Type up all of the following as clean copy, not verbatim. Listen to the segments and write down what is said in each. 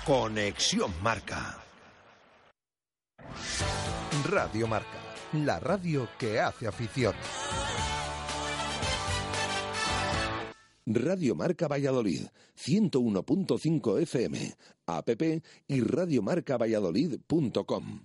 Conexión Marca. Radio Marca, la radio que hace afición. Radio Marca Valladolid, 101.5 FM, app y radiomarcavalladolid.com.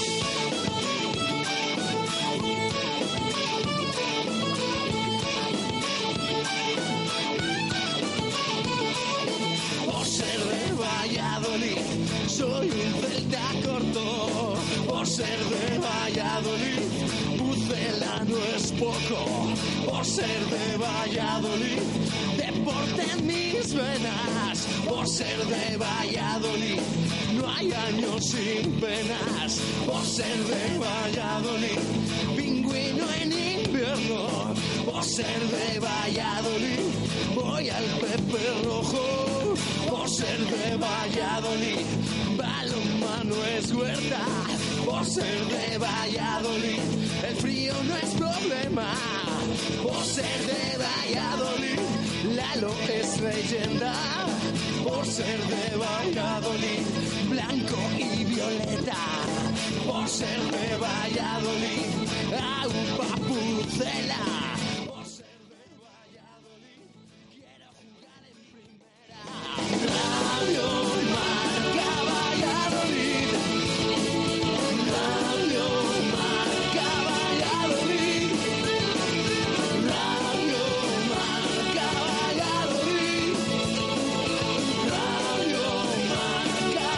Por ser de Valladolid, soy un celta corto. Por ser de Valladolid, Pucela no es poco. Por ser de Valladolid, deporte en mis venas. Por ser de Valladolid, no hay años sin penas. Por ser de Valladolid, pingüino en invierno. Por ser de Valladolid, voy al Pepe Rojo. Por ser de Valladolid, balonmano es huerta. Por ser de Valladolid, el frío no es problema. Por ser de Valladolid, Lalo es leyenda. Por ser de Valladolid, blanco y violeta. Por ser de Valladolid, Aupa Pucela. Por ser de Valladolid, quiero jugar en primera. Radio Marca Valladolid. Radio Marca Valladolid. Radio Marca Valladolid. Radio Marca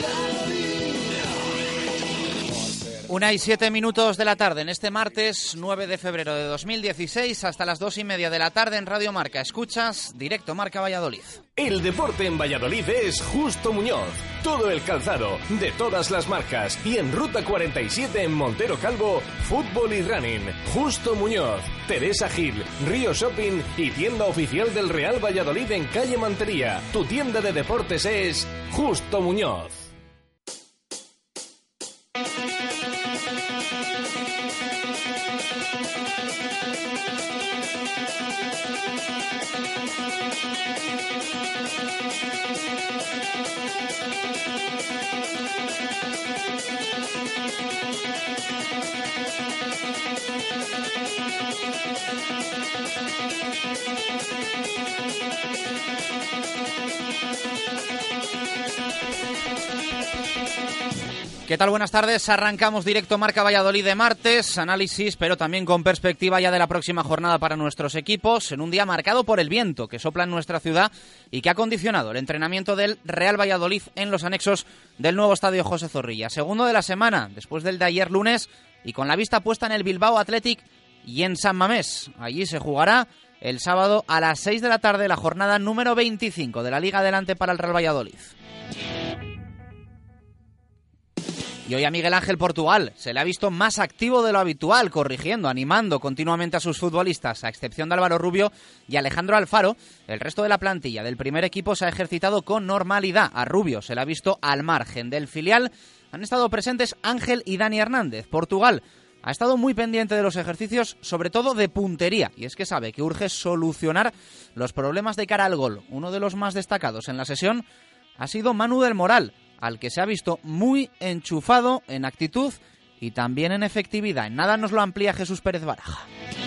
Valladolid. 1:07 de la tarde en este martes 9 de febrero de 2016 hasta las 2:30 de la tarde en Radio Marca. Escuchas Directo Marca Valladolid. El deporte en Valladolid es Justo Muñoz. Todo el calzado, de todas las marcas. Y en Ruta 47 en Montero Calvo, fútbol y running. Justo Muñoz, Teresa Gil, Río Shopping y tienda oficial del Real Valladolid en calle Mantería. Tu tienda de deportes es Justo Muñoz. ¿Qué tal? Buenas tardes. Arrancamos Directo Marca Valladolid de martes. Análisis, pero también con perspectiva ya de la próxima jornada para nuestros equipos, en un día marcado por el viento que sopla en nuestra ciudad y que ha condicionado el entrenamiento del Real Valladolid en los anexos del nuevo estadio José Zorrilla. Segundo de la semana, después del de ayer lunes, y con la vista puesta en el Bilbao Athletic y en San Mamés. Allí se jugará el sábado a las 6 de la tarde la jornada número 25 de la Liga Adelante para el Real Valladolid. Y hoy a Miguel Ángel Portugal se le ha visto más activo de lo habitual, corrigiendo, animando continuamente a sus futbolistas, a excepción de Álvaro Rubio y Alejandro Alfaro. El resto de la plantilla del primer equipo se ha ejercitado con normalidad. A Rubio se le ha visto al margen del filial. Han estado presentes Ángel y Dani Hernández. Portugal ha estado muy pendiente de los ejercicios, sobre todo de puntería, y es que sabe que urge solucionar los problemas de cara al gol. Uno de los más destacados en la sesión ha sido Manu del Moral, al que se ha visto muy enchufado en actitud y también en efectividad. En nada nos lo amplía Jesús Pérez Baraja.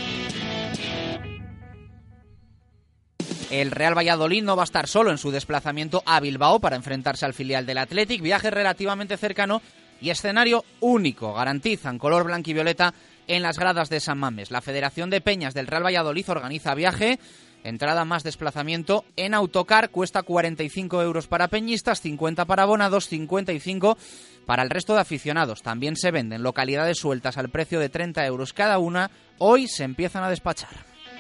El Real Valladolid no va a estar solo en su desplazamiento a Bilbao para enfrentarse al filial del Athletic. Viaje relativamente cercano y escenario único, garantizan color blanquivioleta en las gradas de San Mamés. La Federación de Peñas del Real Valladolid organiza viaje. Entrada más desplazamiento en autocar, cuesta 45 euros para peñistas, 50 para abonados, 55 para el resto de aficionados. También se venden localidades sueltas al precio de 30 euros cada una. Hoy se empiezan a despachar.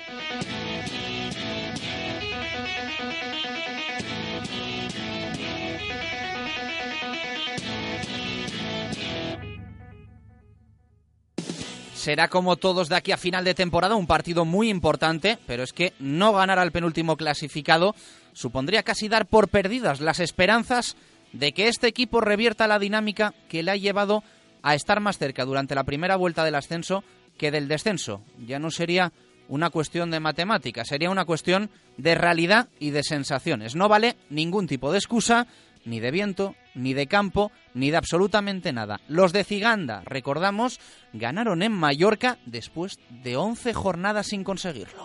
Será como todos de aquí a final de temporada un partido muy importante, pero es que no ganar al penúltimo clasificado supondría casi dar por perdidas las esperanzas de que este equipo revierta la dinámica que le ha llevado a estar más cerca durante la primera vuelta del ascenso que del descenso. Ya no sería una cuestión de matemáticas, sería una cuestión de realidad y de sensaciones. No vale ningún tipo de excusa ni de viento, ni de campo, ni de absolutamente nada. Los de Ciganda, recordamos, ganaron en Mallorca después de 11 jornadas sin conseguirlo.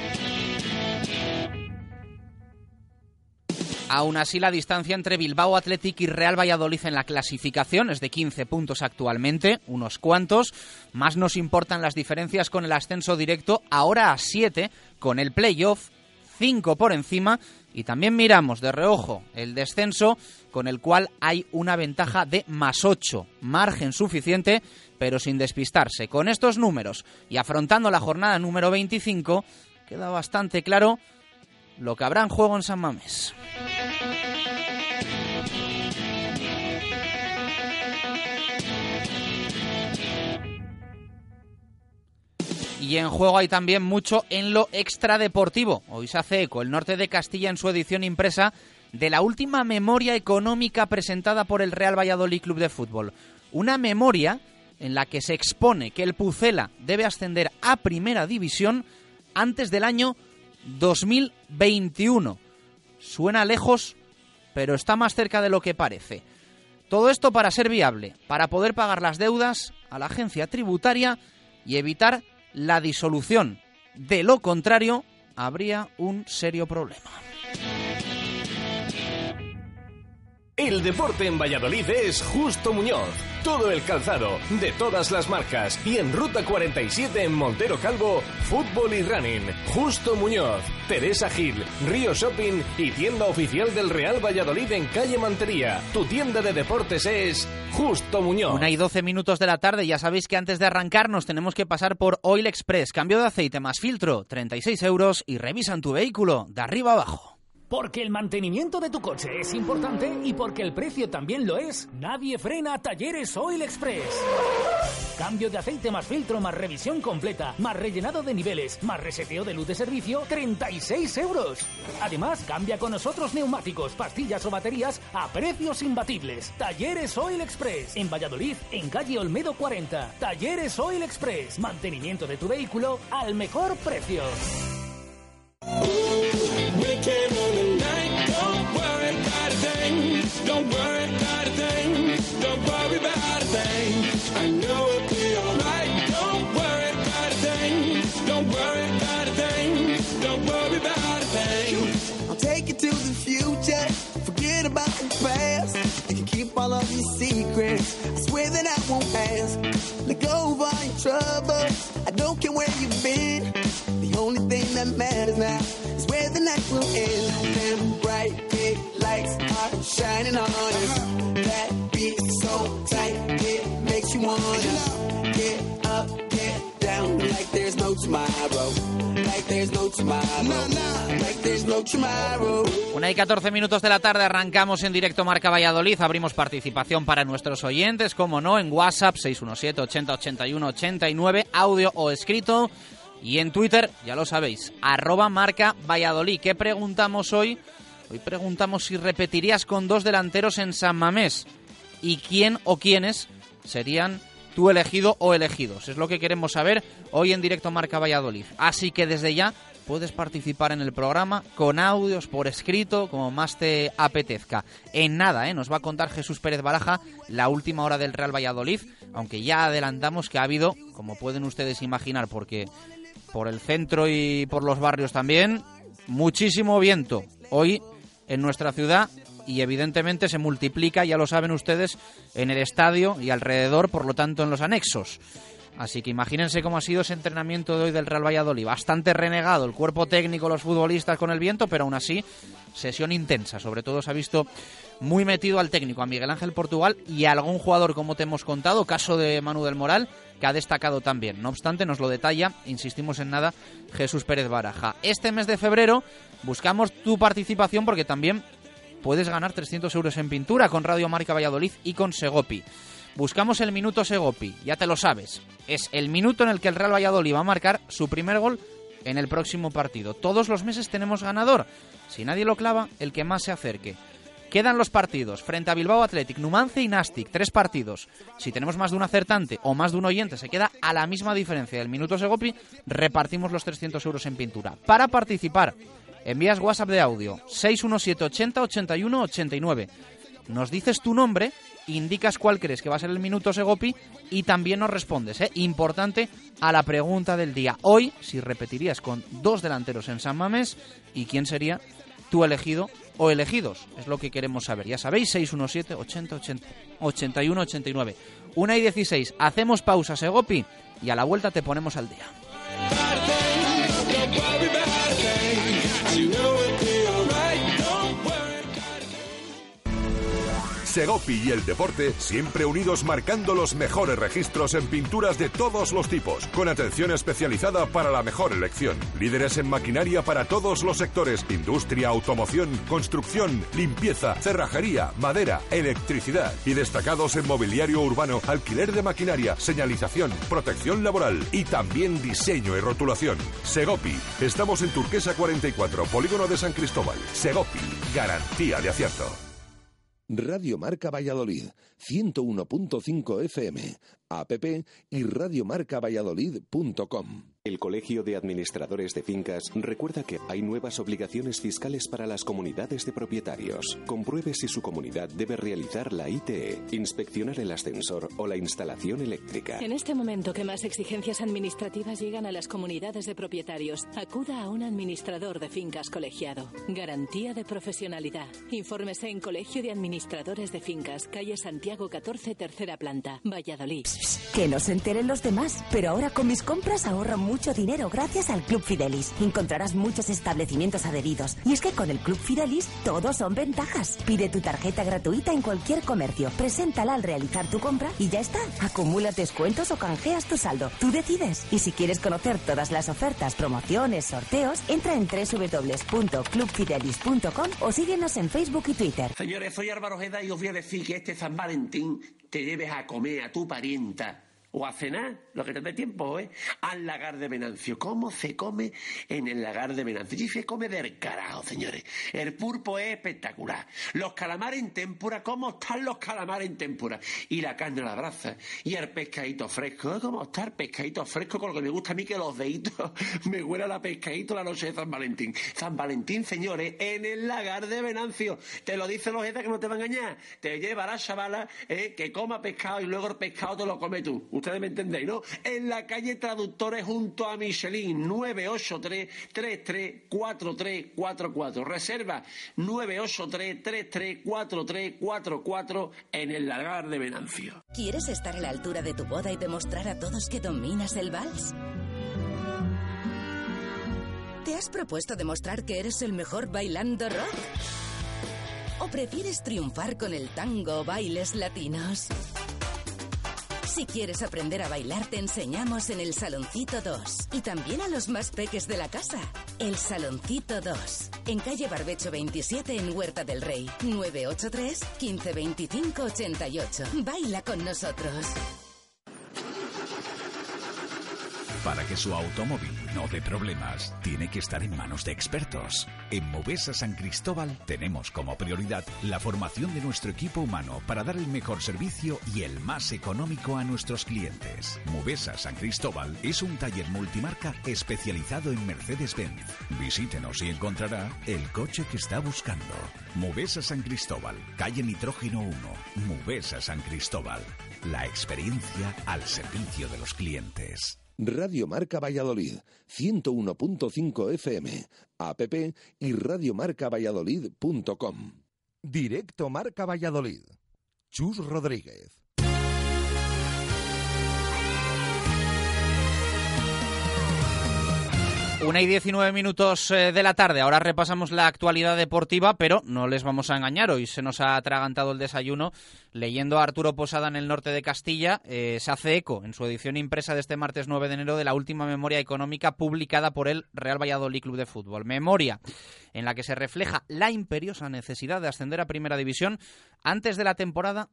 Aún así, la distancia entre Bilbao Athletic y Real Valladolid en la clasificación es de 15 puntos actualmente, unos cuantos. Más nos importan las diferencias con el ascenso directo, ahora a 7, con el playoff, 5 por encima. Y también miramos de reojo el descenso, con el cual hay una ventaja de +8, margen suficiente, pero sin despistarse. Con estos números y afrontando la jornada número 25, queda bastante claro lo que habrá en juego en San Mamés. Y en juego hay también mucho en lo extradeportivo. Hoy se hace eco el Norte de Castilla en su edición impresa de la última memoria económica presentada por el Real Valladolid Club de Fútbol. Una memoria en la que se expone que el Pucela debe ascender a Primera División antes del año 2021. Suena lejos, pero está más cerca de lo que parece. Todo esto para ser viable, para poder pagar las deudas a la agencia tributaria y evitar la disolución. De lo contrario, habría un serio problema. El deporte en Valladolid es Justo Muñoz. Todo el calzado, de todas las marcas. Y en Ruta 47 en Montero Calvo, fútbol y running. Justo Muñoz, Teresa Gil, Río Shopping y tienda oficial del Real Valladolid en calle Mantería. Tu tienda de deportes es Justo Muñoz. 1:12 de la tarde. Ya sabéis que antes de arrancar nos tenemos que pasar por Oil Express. Cambio de aceite más filtro, 36 € y revisan tu vehículo de arriba abajo. Porque el mantenimiento de tu coche es importante y porque el precio también lo es, nadie frena Talleres Oil Express. Cambio de aceite más filtro, más revisión completa, más rellenado de niveles, más reseteo de luz de servicio, 36 €. Además, cambia con nosotros neumáticos, pastillas o baterías a precios imbatibles. Talleres Oil Express, en Valladolid, en calle Olmedo 40. Talleres Oil Express, mantenimiento de tu vehículo al mejor precio. Take it to the future, forget about the past. You can keep all of your secrets, I swear that I won't ask. Let go of all your troubles, I don't care where you've been. The only thing that matters now is where the night will end. Them bright big lights are shining on us. That beat so tight, it makes you wanna get up, get down, like there's no tomorrow. Like there's no tomorrow. Like there's no tomorrow. 1:14 de la tarde, arrancamos en directo Marca Valladolid. Abrimos participación para nuestros oyentes, como no, en WhatsApp 617 80 81 89, audio o escrito. Y en Twitter, ya lo sabéis, @Marca Valladolid. ¿Qué preguntamos hoy? Hoy preguntamos si repetirías con 2 delanteros en San Mamés y quién o quiénes serían tu elegido o elegidos. Es lo que queremos saber hoy en directo Marca Valladolid. Así que desde ya puedes participar en el programa con audios por escrito, como más te apetezca. En nada, nos va a contar Jesús Pérez Baraja la última hora del Real Valladolid, aunque ya adelantamos que ha habido, como pueden ustedes imaginar, porque por el centro y por los barrios también, muchísimo viento hoy en nuestra ciudad. Y evidentemente se multiplica, ya lo saben ustedes, en el estadio y alrededor, por lo tanto en los anexos. Así que imagínense cómo ha sido ese entrenamiento de hoy del Real Valladolid. Bastante renegado el cuerpo técnico, los futbolistas con el viento, pero aún así, sesión intensa. Sobre todo se ha visto muy metido al técnico, a Miguel Ángel Portugal, y a algún jugador, como te hemos contado, caso de Manu del Moral, que ha destacado también. No obstante, nos lo detalla, insistimos en nada, Jesús Pérez Baraja. Este mes de febrero buscamos tu participación porque también puedes ganar 300 € en pintura con Radio Marca Valladolid y con Segopi. Buscamos el minuto Segopi, ya te lo sabes. Es el minuto en el que el Real Valladolid va a marcar su primer gol en el próximo partido. Todos los meses tenemos ganador. Si nadie lo clava, el que más se acerque. Quedan los partidos frente a Bilbao Athletic, Numancia y Nastic, 3 partidos. Si tenemos más de un acertante o más de un oyente, se queda a la misma diferencia del minuto Segopi, repartimos los 300 € en pintura. Para participar, envías WhatsApp de audio 617 80 81 89. nos dices tu nombre, indicas cuál crees que va a ser el minuto Segopi y también nos respondes, importante, a la pregunta del día. Hoy, si repetirías con 2 delanteros en San Mamés, ¿y quién sería tu elegido o elegidos? Es lo que queremos saber. Ya sabéis, 617 80 80 81 89. 1:16. Hacemos pausa, Segopi, y a la vuelta te ponemos al día. Segopi y el deporte siempre unidos, marcando los mejores registros en pinturas de todos los tipos, con atención especializada para la mejor elección. Líderes en maquinaria para todos los sectores: industria, automoción, construcción, limpieza, cerrajería, madera, electricidad. Y destacados en mobiliario urbano, alquiler de maquinaria, señalización, protección laboral y también diseño y rotulación. Segopi. Estamos en Turquesa 44, Polígono de San Cristóbal. Segopi. Garantía de acierto. Radio Marca Valladolid, 101.5 FM, app y radiomarcavalladolid.com. El Colegio de Administradores de Fincas recuerda que hay nuevas obligaciones fiscales para las comunidades de propietarios. Compruebe si su comunidad debe realizar la ITE, inspeccionar el ascensor o la instalación eléctrica. En este momento que más exigencias administrativas llegan a las comunidades de propietarios, acuda a un administrador de fincas colegiado. Garantía de profesionalidad. Infórmese en Colegio de Administradores de Fincas, calle Santiago 14, tercera planta, Valladolid. Que no se enteren los demás, pero ahora con mis compras ahorro mucho dinero gracias al Club Fidelis. Encontrarás muchos establecimientos adheridos. Y es que con el Club Fidelis todos son ventajas. Pide tu tarjeta gratuita en cualquier comercio, preséntala al realizar tu compra y ya está. Acumulas descuentos o canjeas tu saldo. Tú decides. Y si quieres conocer todas las ofertas, promociones, sorteos, entra en www.clubfidelis.com o síguenos en Facebook y Twitter. Señores, soy Álvaro Ojeda y os voy a decir que este San Valentín te lleves a comer a tu parienta o a cenar, lo que te dé tiempo, al Lagar de Venancio. ¿Cómo se come en el Lagar de Venancio? Y se come del carajo, señores. El pulpo es espectacular. Los calamares en tempura, ¿cómo están los calamares en tempura? Y la carne a la brasa. Y el pescadito fresco, ¿cómo está el pescadito fresco? Con lo que me gusta a mí, que los deditos me huelan a pescadito la noche de San Valentín. San Valentín, señores, en el Lagar de Venancio. Te lo dice los Ojeda, que no te va a engañar. Te lleva a la chavala que coma pescado y luego el pescado te lo come tú. Ustedes me entendéis, ¿no? En la calle Traductores junto a Michelin, 983-334344. Reserva 983-334344 en el Lagar de Venancio. ¿Quieres estar a la altura de tu boda y demostrar a todos que dominas el vals? ¿Te has propuesto demostrar que eres el mejor bailando rock? ¿O prefieres triunfar con el tango o bailes latinos? Si quieres aprender a bailar, te enseñamos en el Saloncito 2. Y también a los más peques de la casa. El Saloncito 2. En calle Barbecho 27, en Huerta del Rey. 983 15 25 88. Baila con nosotros. Para que su automóvil no dé problemas, tiene que estar en manos de expertos. En Movesa San Cristóbal tenemos como prioridad la formación de nuestro equipo humano para dar el mejor servicio y el más económico a nuestros clientes. Movesa San Cristóbal es un taller multimarca especializado en Mercedes-Benz. Visítenos y encontrará el coche que está buscando. Movesa San Cristóbal, calle Nitrógeno 1. Movesa San Cristóbal. La experiencia al servicio de los clientes. Radio Marca Valladolid, 101.5 FM, app y radiomarcavalladolid.com. Directo Marca Valladolid. Chus Rodríguez. 1:19 de la tarde. Ahora repasamos la actualidad deportiva, pero no les vamos a engañar. Hoy se nos ha atragantado el desayuno leyendo a Arturo Posada en El Norte de Castilla. Se hace eco en su edición impresa de este martes 9 de enero de la última memoria económica publicada por el Real Valladolid Club de Fútbol. Memoria en la que se refleja la imperiosa necesidad de ascender a Primera División antes de la temporada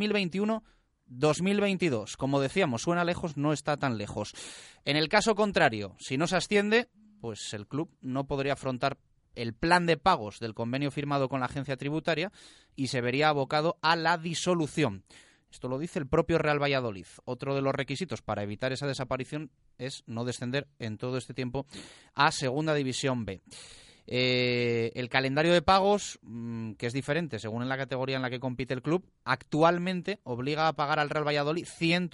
2021-2022. Como decíamos, suena lejos, no está tan lejos. En el caso contrario, si no se asciende, pues el club no podría afrontar el plan de pagos del convenio firmado con la agencia tributaria y se vería abocado a la disolución. Esto lo dice el propio Real Valladolid. Otro de los requisitos para evitar esa desaparición es no descender en todo este tiempo a Segunda División B. El calendario de pagos, que es diferente según en la categoría en la que compite el club, actualmente obliga a pagar al Real Valladolid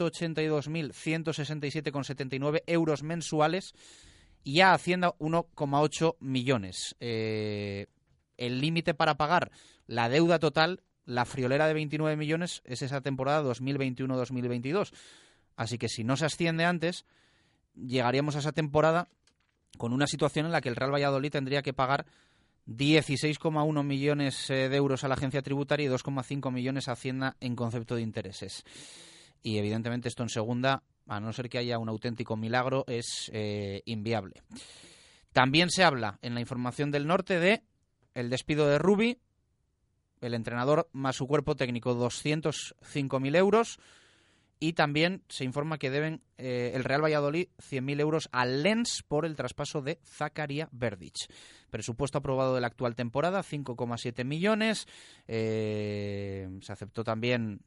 182.167,79 euros mensuales y a Hacienda 1,8 millones. El límite para pagar la deuda total, la friolera de 29 millones, es esa temporada 2021-2022. Así que si no se asciende antes, llegaríamos a esa temporada con una situación en la que el Real Valladolid tendría que pagar 16,1 millones de euros a la agencia tributaria y 2,5 millones a Hacienda en concepto de intereses. Y evidentemente esto en segunda, a no ser que haya un auténtico milagro, es inviable. También se habla en la información del norte de el despido de Rubi, el entrenador más su cuerpo técnico, 205.000 euros. Y también se informa que deben el Real Valladolid 100.000 euros al Lens por el traspaso de Zakaria Verdic. Presupuesto aprobado de la actual temporada, 5,7 millones. Se aceptó también,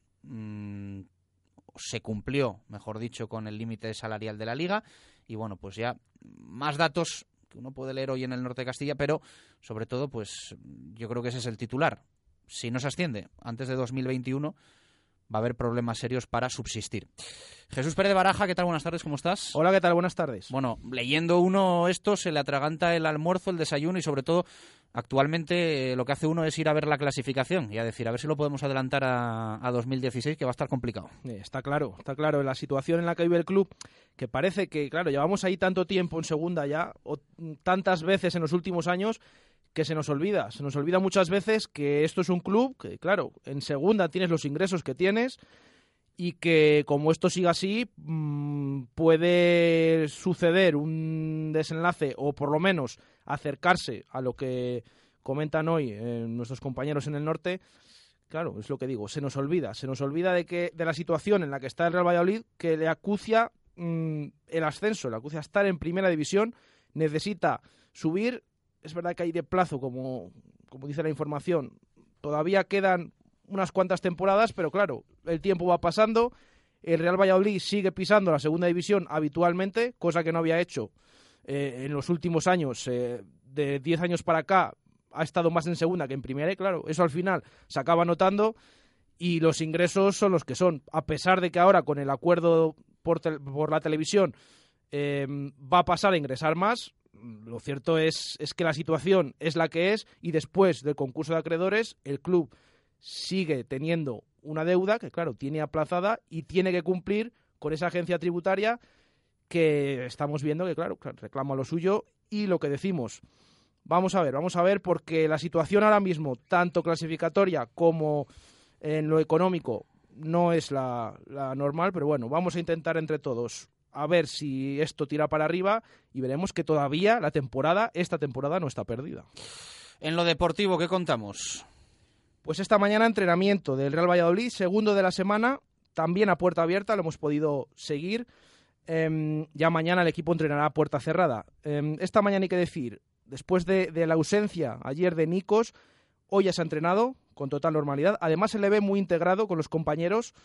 se cumplió, mejor dicho, con el límite salarial de la Liga. Y bueno, pues ya más datos que uno puede leer hoy en el norte de Castilla, pero sobre todo, pues yo creo que ese es el titular. Si no se asciende antes de 2021... va a haber problemas serios para subsistir. Jesús Pérez de Baraja, ¿qué tal? Buenas tardes, ¿cómo estás? Hola, ¿qué tal? Buenas tardes. Bueno, leyendo uno esto, se le atraganta el almuerzo, el desayuno y sobre todo, actualmente lo que hace uno es ir a ver la clasificación y a decir, a ver si lo podemos adelantar a 2016, que va a estar complicado. Está claro. La situación en la que vive el club, que parece que, claro, llevamos ahí tanto tiempo en segunda ya, o tantas veces en los últimos años, que se nos olvida muchas veces que esto es un club que, claro, en segunda tienes los ingresos que tienes y que como esto siga así puede suceder un desenlace o por lo menos acercarse a lo que comentan hoy nuestros compañeros en el norte. Claro, es lo que digo, se nos olvida de la situación en la que está el Real Valladolid, que le acucia el ascenso, le acucia estar en primera división, necesita subir. Es verdad que hay de plazo, como dice la información, todavía quedan unas cuantas temporadas, pero claro, el tiempo va pasando, el Real Valladolid sigue pisando la segunda división habitualmente, cosa que no había hecho en los últimos años, de 10 años para acá, ha estado más en segunda que en primera, y claro, eso al final se acaba notando y los ingresos son los que son, a pesar de que ahora con el acuerdo por la televisión va a pasar a ingresar más. Lo cierto es que la situación es la que es y después del concurso de acreedores el club sigue teniendo una deuda que, claro, tiene aplazada y tiene que cumplir con esa agencia tributaria que estamos viendo que, claro, reclama lo suyo y lo que decimos. Vamos a ver, porque la situación ahora mismo, tanto clasificatoria como en lo económico, no es la normal, pero bueno, vamos a intentar entre todos a ver si esto tira para arriba y veremos que todavía esta temporada no está perdida. En lo deportivo, ¿qué contamos? Pues esta mañana entrenamiento del Real Valladolid, segundo de la semana, también a puerta abierta, lo hemos podido seguir. Ya mañana el equipo entrenará a puerta cerrada. Esta mañana hay que decir, después de la ausencia ayer de Nikos, hoy ya se ha entrenado con total normalidad. Además se le ve muy integrado con los compañeros.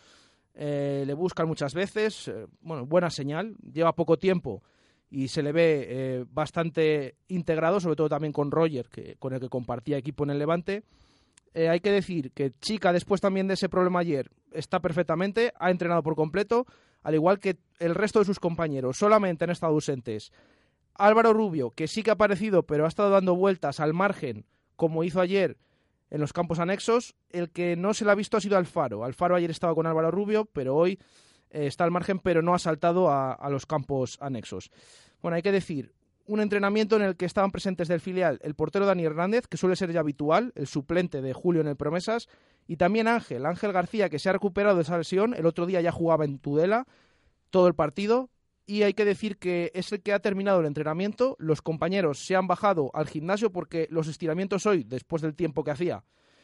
Le buscan muchas veces, buena señal, lleva poco tiempo y se le ve bastante integrado, sobre todo también con Roger, con el que compartía equipo en el Levante. Hay que decir que Chica, después también de ese problema ayer, está perfectamente, ha entrenado por completo, al igual que el resto de sus compañeros, solamente han estado ausentes Álvaro Rubio, que sí que ha aparecido, pero ha estado dando vueltas al margen, como hizo ayer en los campos anexos. El que no se le ha visto ha sido Alfaro. Alfaro ayer estaba con Álvaro Rubio, pero hoy está al margen, pero no ha saltado a los campos anexos. Bueno, hay que decir, un entrenamiento en el que estaban presentes del filial el portero Dani Hernández, que suele ser ya habitual, el suplente de Julio en el Promesas, y también Ángel García, que se ha recuperado de esa lesión. El otro día ya jugaba en Tudela todo el partido, y hay que decir que es el que ha terminado el entrenamiento. Los compañeros se han bajado al gimnasio porque los estiramientos hoy, después del tiempo que hacía,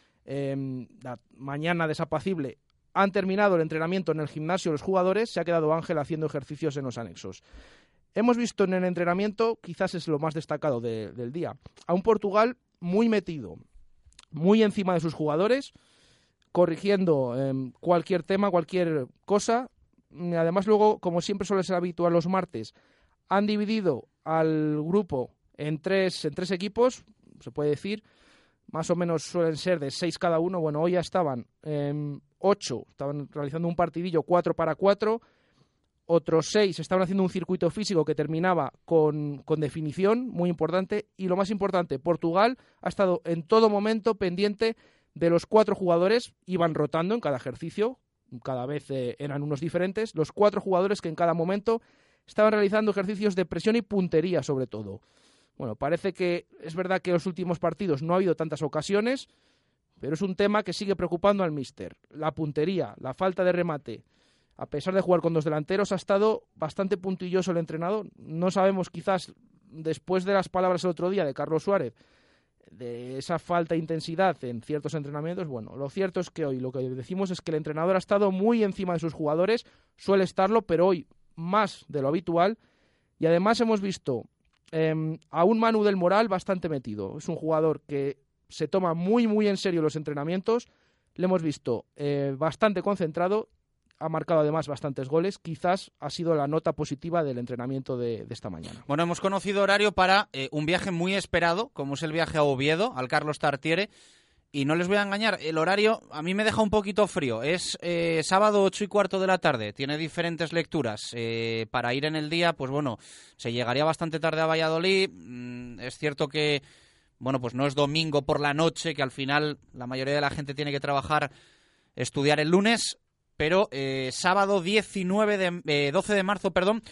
la mañana desapacible, han terminado el entrenamiento en el gimnasio los jugadores. Se ha quedado Ángel haciendo ejercicios en los anexos. Hemos visto en el entrenamiento, quizás es lo más destacado del día, a un Portugal muy metido, muy encima de sus jugadores, corrigiendo cualquier tema, cualquier cosa. Además, luego, como siempre suele ser habitual los martes, han dividido al grupo en tres equipos. se puede decir. Más o menos suelen ser de 6 cada uno. Bueno, hoy ya estaban 8, estaban realizando un partidillo 4-4. Otros 6 estaban haciendo un circuito físico que terminaba con definición, muy importante. Y lo más importante, Portugal ha estado en todo momento pendiente de los 4 jugadores, iban rotando en cada ejercicio, cada vez eran unos diferentes, los 4 jugadores que en cada momento estaban realizando ejercicios de presión y puntería sobre todo. Bueno, parece que es verdad que en los últimos partidos no ha habido tantas ocasiones, pero es un tema que sigue preocupando al míster. La puntería, la falta de remate. A pesar de jugar con 2 delanteros, ha estado bastante puntilloso el entrenador. No sabemos, quizás, después de las palabras el otro día de Carlos Suárez, de esa falta de intensidad en ciertos entrenamientos. Bueno, lo cierto es que hoy lo que decimos es que el entrenador ha estado muy encima de sus jugadores, suele estarlo, pero hoy más de lo habitual. Y además hemos visto a un Manu del Moral bastante metido. Es un jugador que se toma muy, muy en serio los entrenamientos. Le hemos visto bastante concentrado. Ha marcado además bastantes goles. Quizás ha sido la nota positiva del entrenamiento de esta mañana. Bueno, hemos conocido horario para un viaje muy esperado, como es el viaje a Oviedo, al Carlos Tartiere. Y no les voy a engañar, el horario a mí me deja un poquito frío. Es sábado 8:15 de la tarde, tiene diferentes lecturas. Para ir en el día, pues bueno, se llegaría bastante tarde a Valladolid. Es cierto que, bueno, pues no es domingo por la noche, que al final la mayoría de la gente tiene que trabajar, estudiar el lunes, pero sábado 12 de marzo,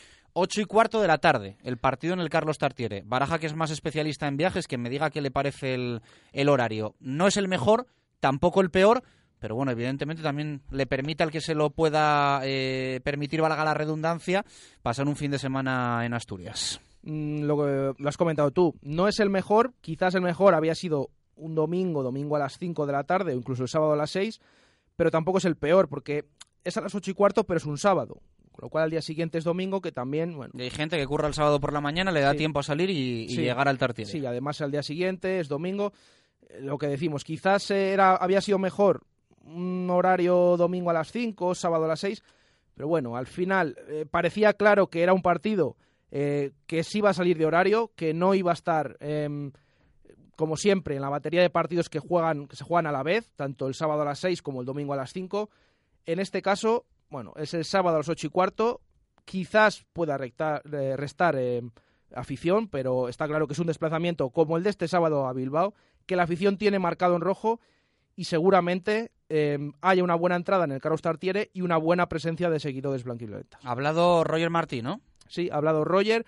8:15 de la tarde, el partido en el Carlos Tartiere. Baraja, que es más especialista en viajes, que me diga qué le parece el horario. No es el mejor, tampoco el peor, pero bueno, evidentemente también le permite al que se lo pueda permitir, valga la redundancia, pasar un fin de semana en Asturias. Lo que lo has comentado tú, no es el mejor, quizás el mejor había sido un domingo a las 5 de la tarde o incluso el sábado a las 6, pero tampoco es el peor, porque es a las 8:15, pero es un sábado. Con lo cual al día siguiente es domingo, que también, bueno... Y hay gente que curra el sábado por la mañana, le da tiempo a salir y llegar al Tartiere. Sí, además al día siguiente es domingo. Lo que decimos, quizás había sido mejor un horario domingo a las 5, sábado a las 6, pero bueno, al final parecía claro que era un partido que sí iba a salir de horario, que no iba a estar, como siempre, en la batería de partidos que se juegan a la vez, tanto el sábado a las 6 como el domingo a las 5. En este caso... Bueno, es el sábado a las 8:15, quizás pueda restar afición, pero está claro que es un desplazamiento como el de este sábado a Bilbao, que la afición tiene marcado en rojo y seguramente haya una buena entrada en el Carlos Tartiere y una buena presencia de seguidores blanquiviolentas. Ha hablado Roger Martí, ¿no? Sí, ha hablado Roger.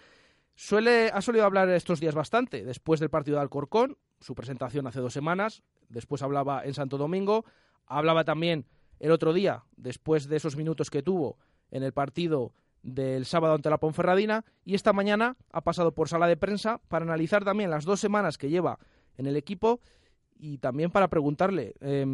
Ha solido hablar estos días bastante, después del partido de Alcorcón, su presentación hace 2 semanas, después hablaba en Santo Domingo, hablaba también el otro día, después de esos minutos que tuvo en el partido del sábado ante la Ponferradina, y esta mañana ha pasado por sala de prensa para analizar también las 2 semanas que lleva en el equipo y también para preguntarle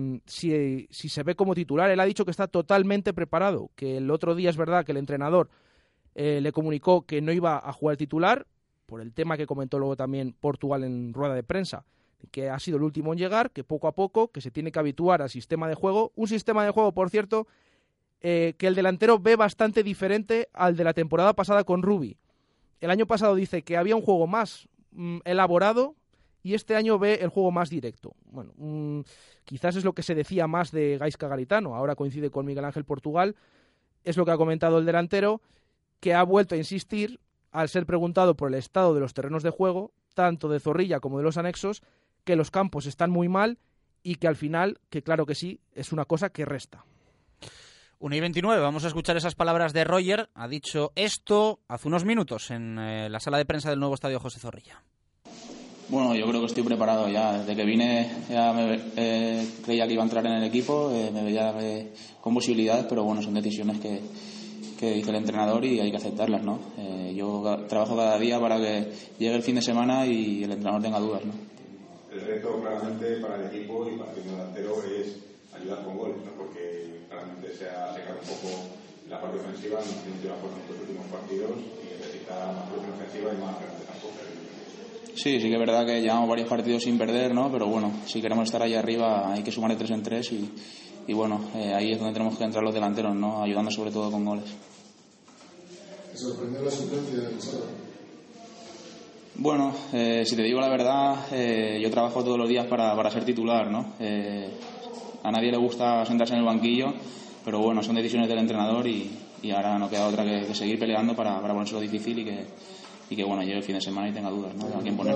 si se ve como titular. Él ha dicho que está totalmente preparado, que el otro día es verdad que el entrenador le comunicó que no iba a jugar titular, por el tema que comentó luego también Portugal en rueda de prensa, que ha sido el último en llegar, que poco a poco, que se tiene que habituar al sistema de juego. Un sistema de juego, por cierto, que el delantero ve bastante diferente al de la temporada pasada con Rubi. El año pasado dice que había un juego más elaborado y este año ve el juego más directo. Bueno, quizás es lo que se decía más de Gaizka Garitano, ahora coincide con Miguel Ángel Portugal, es lo que ha comentado el delantero, que ha vuelto a insistir al ser preguntado por el estado de los terrenos de juego, tanto de Zorrilla como de los anexos, que los campos están muy mal y que al final, que claro que sí, es una cosa que resta. 1:29, vamos a escuchar esas palabras de Roger. Ha dicho esto hace unos minutos en la sala de prensa del nuevo estadio José Zorrilla. Bueno, yo creo que estoy preparado ya. Desde que vine ya creía que iba a entrar en el equipo, me veía con posibilidades, pero bueno, son decisiones que dice el entrenador y hay que aceptarlas, ¿no? Yo trabajo cada día para que llegue el fin de semana y el entrenador tenga dudas, ¿no? El reto claramente para el equipo y para el delantero es ayudar con goles, ¿no? Porque claramente se ha secado un poco la parte ofensiva, no tiene una fuerza en los últimos partidos y necesita más fuerza ofensiva y más grande tampoco. Sí que es verdad que llevamos varios partidos sin perder, ¿no? Pero bueno, si queremos estar ahí arriba hay que sumar de 3 en 3 y bueno, ahí es donde tenemos que entrar los delanteros, ¿no? Ayudando sobre todo con goles. ¿Te sorprendió la suplencia del sábado? Bueno, si te digo la verdad, yo trabajo todos los días para ser titular, ¿no? A nadie le gusta sentarse en el banquillo, pero bueno, son decisiones del entrenador y ahora no queda otra que seguir peleando para ponérselo difícil y que bueno, llegue el fin de semana y tenga dudas, ¿no? A quién poner.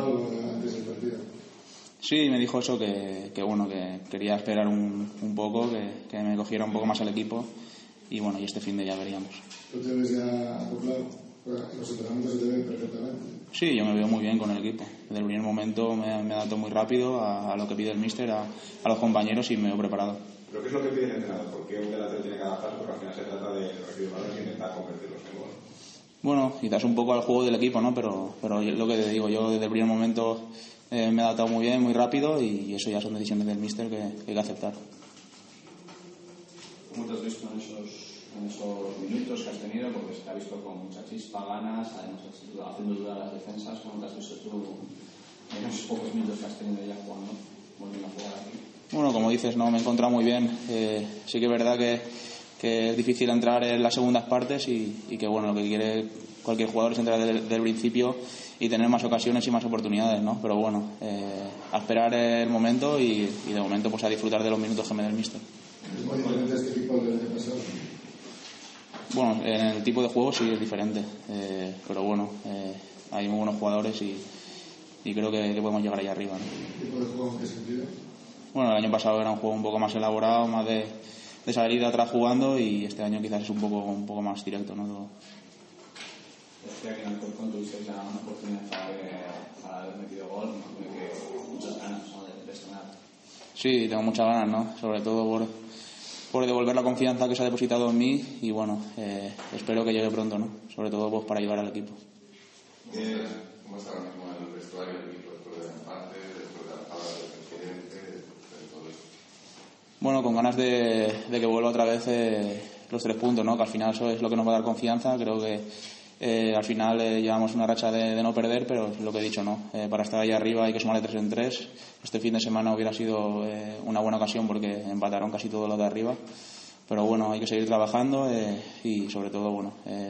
Sí, me dijo eso, que bueno, que quería esperar un poco, que me cogiera un poco más el equipo y bueno, y este fin de ya veríamos. ¿Tú te ves ya acoplado? Los entrenamientos se te ven perfectamente. Sí, yo me veo muy bien con el equipo. Desde el primer momento me adapto muy rápido a lo que pide el míster, a los compañeros y me veo preparado. ¿Pero qué es lo que pide el entrenador? ¿Por qué un delantero tiene que adaptarse? Porque al final se trata de recibir balones y intentar convertirlos en gol. Bueno, quizás un poco al juego del equipo, ¿no? Pero lo que te digo, yo desde el primer momento me he adaptado muy bien, muy rápido y eso ya son decisiones del míster que hay que aceptar. ¿Cómo te has visto en esos minutos que has tenido? Porque se te ha visto con mucha chispa, ganas, además haciendo dudar a las defensas. ¿Cómo te has visto tú en esos pocos minutos que has tenido ya jugando, volviendo a jugar aquí? Bueno, como dices, no me he encontrado muy bien. Sí que es verdad que es difícil entrar en las segundas partes y que bueno, lo que quiere cualquier jugador es entrar del principio y tener más ocasiones y más oportunidades, ¿no? Pero bueno, a esperar el momento y de momento pues a disfrutar de los minutos que me dé el míster. ¿Es muy diferente este equipo del año pasado? Bueno, en el tipo de juego sí es diferente, pero bueno, hay muy buenos jugadores y creo que podemos llegar ahí arriba, ¿no? ¿Tipo de juego en qué sentido? Bueno, el año pasado era un juego un poco más elaborado, más de salir de atrás jugando y este año quizás es un poco más directo, ¿no? Todo. Decía que en el Corcón tuvisteis ya una oportunidad para haber metido gol, ¿no? Que muchas ganas, ¿no? de estrenar. Sí, tengo muchas ganas, ¿no? Sobre todo por devolver la confianza que se ha depositado en mí y bueno, espero que llegue pronto, ¿no? Sobre todo pues para ayudar al equipo. ¿Cómo está ahora mismo el vestuario del equipo después del empate, después de las palabras del presidente, de todo esto? Bueno, con ganas de que vuelva otra vez los 3 puntos, ¿no? Que al final eso es lo que nos va a dar confianza. Creo que al final llevamos una racha de no perder, pero es lo que he dicho, ¿no? Para estar ahí arriba hay que sumarle 3 en 3. Este fin de semana hubiera sido una buena ocasión porque empataron casi todos los de arriba. Pero bueno, hay que seguir trabajando y sobre todo, bueno,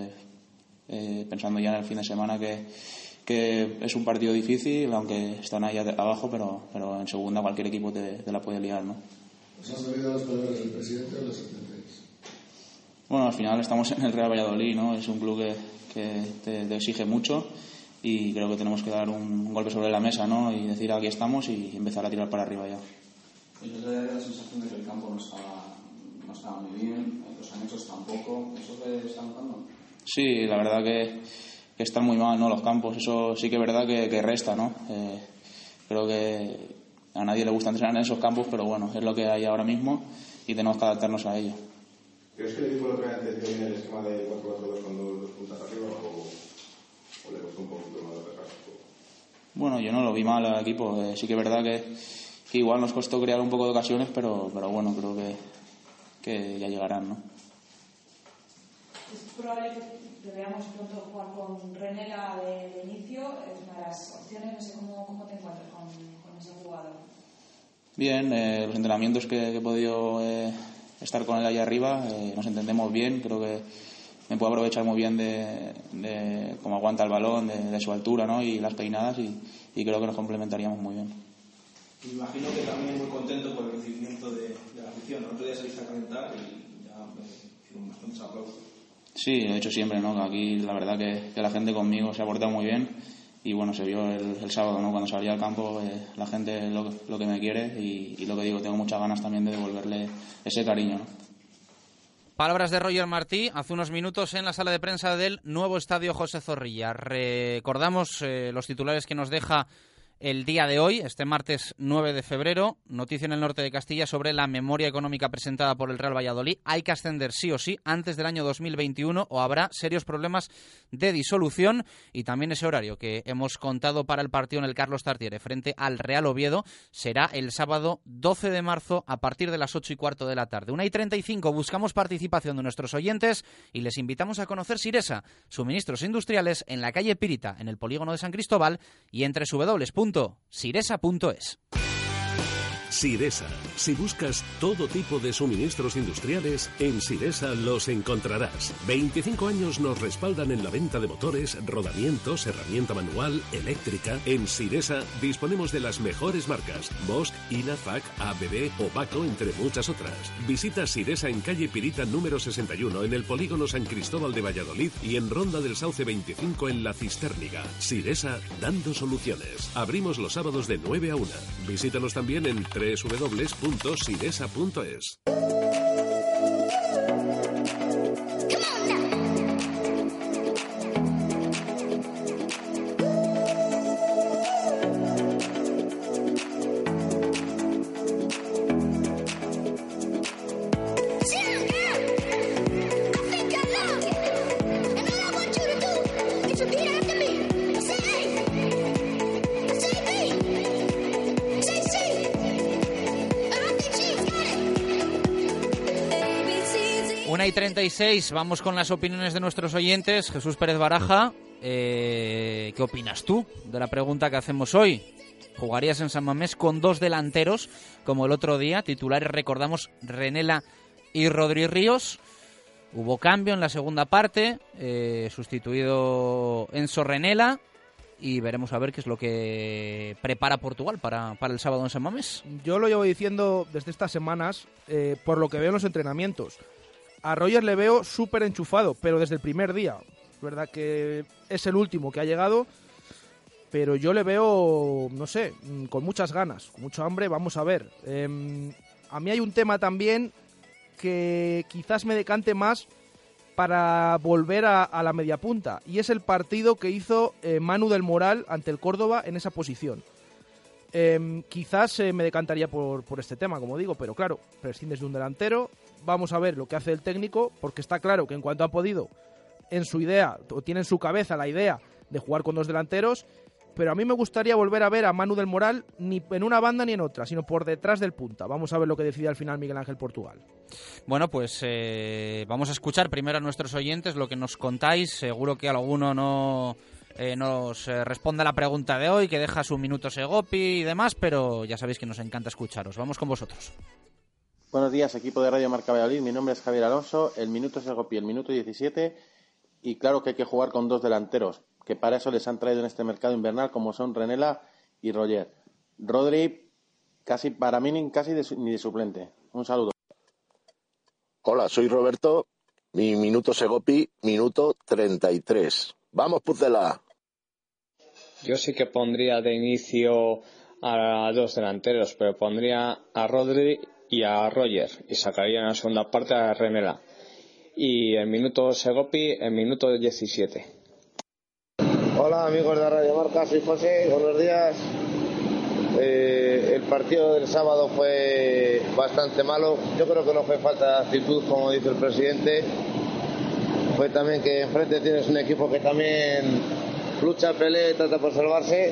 pensando ya en el fin de semana que es un partido difícil, aunque están ahí abajo, pero en segunda cualquier equipo te la puede liar, ¿no? ¿Os han salido las palabras del presidente o las entendéis? Bueno, al final estamos en el Real Valladolid, ¿no? Es un club que te exige mucho y creo que tenemos que dar un golpe sobre la mesa, ¿no? Y decir aquí estamos y empezar a tirar para arriba ya. Y yo tenía la sensación de que el campo no estaba muy bien, los anexos tampoco. ¿Eso te está notando? Sí, la verdad que están muy mal, ¿no? Los campos, eso sí que es verdad que resta, ¿no? Creo que a nadie le gusta entrenar en esos campos, pero bueno, es lo que hay ahora mismo y tenemos que adaptarnos a ello. ¿Crees que el equipo lo trae antes bien el esquema de 4-4-2 con 2 puntas arriba o le costó un poquito más de retraso? Bueno, yo no lo vi mal al equipo. Sí que es verdad que igual nos costó crear un poco de ocasiones, pero bueno, creo que ya llegarán, ¿no? Es probable que veamos pronto jugar con Renela de inicio. Es una de las opciones. No sé cómo te encuentras con ese jugador. Bien, los entrenamientos que he podido estar con él ahí arriba, nos entendemos bien. Creo que me puedo aprovechar muy bien de cómo aguanta el balón, de su altura, ¿no? Y las peinadas y creo que nos complementaríamos muy bien. Me imagino que también muy contento por el recibimiento de la afición. El otro día saliste a calentar y ya me hicieron bastantes aplausos. Sí, lo he hecho siempre, ¿no? Aquí la verdad que la gente conmigo se ha portado muy bien y bueno, se vio el sábado, ¿no? Cuando salí al campo, la gente lo que me quiere y lo que digo, tengo muchas ganas también de devolverle ese cariño, ¿no? Palabras de Roger Martí hace unos minutos en la sala de prensa del nuevo estadio José Zorrilla. Recordamos los titulares que nos deja el día de hoy, este martes 9 de febrero, noticia en el norte de Castilla sobre la memoria económica presentada por el Real Valladolid. Hay que ascender sí o sí antes del año 2021 o habrá serios problemas de disolución. Y también ese horario que hemos contado para el partido en el Carlos Tartiere frente al Real Oviedo será el sábado 12 de marzo a partir de las 8:15 de la tarde. 1:35, buscamos participación de nuestros oyentes y les invitamos a conocer Siresa, suministros industriales en la calle Pirita, en el polígono de San Cristóbal y entre www.siresa.es. Sidesa. Si buscas todo tipo de suministros industriales, en Sidesa los encontrarás. 25 años nos respaldan en la venta de motores, rodamientos, herramienta manual, eléctrica. En Sidesa disponemos de las mejores marcas: Bosch, INAFAC, ABB o Baco, entre muchas otras. Visita Sidesa en calle Pirita número 61, en el polígono San Cristóbal de Valladolid, y en Ronda del Sauce 25 en La Cistérniga. Sidesa, dando soluciones. Abrimos los sábados de 9 a 1. Visítanos también en www.sidesa.es. Una y 36, vamos con las opiniones de nuestros oyentes. Jesús Pérez Baraja, ¿qué opinas tú de la pregunta que hacemos hoy? ¿Jugarías en San Mamés con dos delanteros como el otro día? Titulares, recordamos, Renela y Rodri Ríos. Hubo cambio en la segunda parte, sustituido Enzo Renela, y veremos a ver qué es lo que prepara Portugal para el sábado en San Mamés. Yo lo llevo diciendo desde estas semanas, por lo que veo en los entrenamientos. A Roger le veo súper enchufado, pero desde el primer día. Es verdad que es el último que ha llegado, pero yo le veo, no sé, con muchas ganas, con mucho hambre. Vamos a ver. A mí hay un tema también que quizás me decante más para volver a la media punta, y es el partido que hizo Manu del Moral ante el Córdoba en esa posición. Quizás me decantaría por este tema, como digo, pero claro, prescindes de un delantero. Vamos a ver lo que hace el técnico, porque está claro que en cuanto ha podido, en su idea, o tiene en su cabeza la idea de jugar con dos delanteros, pero a mí me gustaría volver a ver a Manu del Moral ni en una banda ni en otra, sino por detrás del punta. Vamos a ver lo que decide al final Miguel Ángel Portugal. Bueno, pues vamos a escuchar primero a nuestros oyentes lo que nos contáis. Seguro que alguno no nos responde a la pregunta de hoy, que deja su minuto Segopi y demás, pero ya sabéis que nos encanta escucharos. Vamos con vosotros. Buenos días, equipo de Radio Marca Valladolid. Mi nombre es Javier Alonso. El minuto Segopi, el minuto 17. Y claro que hay que jugar con dos delanteros, que para eso les han traído en este mercado invernal, como son Renela y Roger. Rodri, casi para mí ni de suplente. Un saludo. Hola, soy Roberto. Mi minuto Segopi, minuto 33. ¡Vamos, Pucela! Yo sí que pondría de inicio a dos delanteros, pero pondría a Rodri y a Roger, y sacaría en la segunda parte a Renela. Y el minuto Segopi, el minuto 17. Hola amigos de Radio Marca, soy José, buenos días. El partido del sábado fue bastante malo. Yo creo que no fue falta de actitud, como dice el presidente. Fue también que enfrente tienes un equipo que también lucha, pelea y trata por salvarse.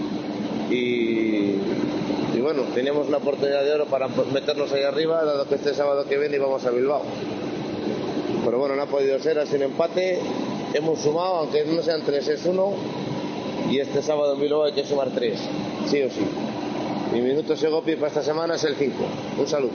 Y bueno, teníamos una oportunidad de oro para meternos ahí arriba, dado que este sábado que viene íbamos a Bilbao. Pero bueno, no ha podido ser, ha sido un empate. Hemos sumado, aunque no sean 3, es 1. Y este sábado en Bilbao hay que sumar 3, sí o sí. Mi minuto Segopi para esta semana es el 5. Un saludo.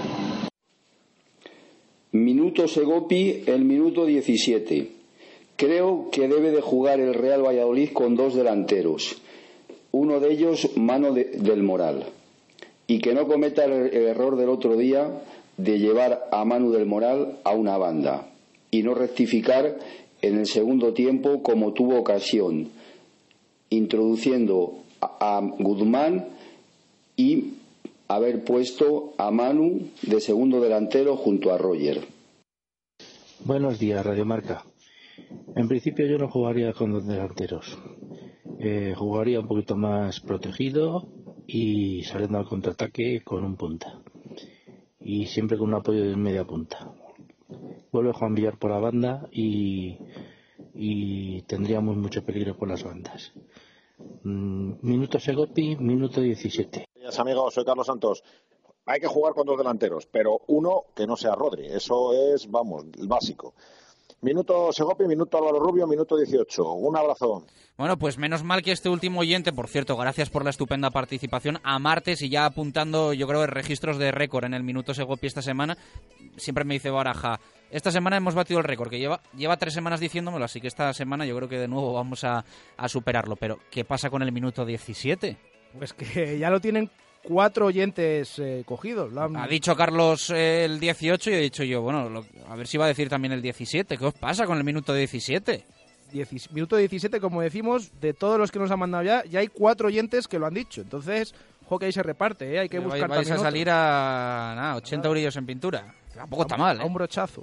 Minuto Segopi, el minuto 17. Creo que debe de jugar el Real Valladolid con dos delanteros. Uno de ellos, Manu del Moral. Y que no cometa el error del otro día de llevar a Manu del Moral a una banda y no rectificar en el segundo tiempo, como tuvo ocasión, introduciendo a Guzmán y haber puesto a Manu de segundo delantero junto a Roger. Buenos días, Radio Marca. En principio yo no jugaría con dos delanteros. Jugaría un poquito más protegido y saliendo al contraataque con un punta. Y siempre con un apoyo de media punta. Vuelve Juan Villar por la banda y tendríamos mucho peligro por las bandas. Minuto Segopi, minuto 17. Buenos amigos, soy Carlos Santos. Hay que jugar con dos delanteros, pero uno que no sea Rodri. Eso es, vamos, el básico. Minuto Segopi, minuto Álvaro Rubio, minuto 18. Un abrazo. Bueno, pues menos mal que este último oyente, por cierto, gracias por la estupenda participación, a martes y ya apuntando, yo creo, registros de récord en el minuto Segopi esta semana. Siempre me dice Baraja, esta semana hemos batido el récord, que lleva 3 semanas diciéndomelo, así que esta semana yo creo que de nuevo vamos a superarlo. Pero, ¿qué pasa con el minuto 17? Pues que ya lo tienen 4 oyentes cogidos. Ha dicho Carlos el 18 y he dicho yo, bueno, a ver si va a decir también el 17. ¿Qué os pasa con el minuto 17? Minuto 17, como decimos, de todos los que nos han mandado ya hay 4 oyentes que lo han dicho. Entonces, ojo que ahí se reparte, hay que buscar vais también a salir a 80 eurillos en pintura. Tampoco está mal, A un brochazo.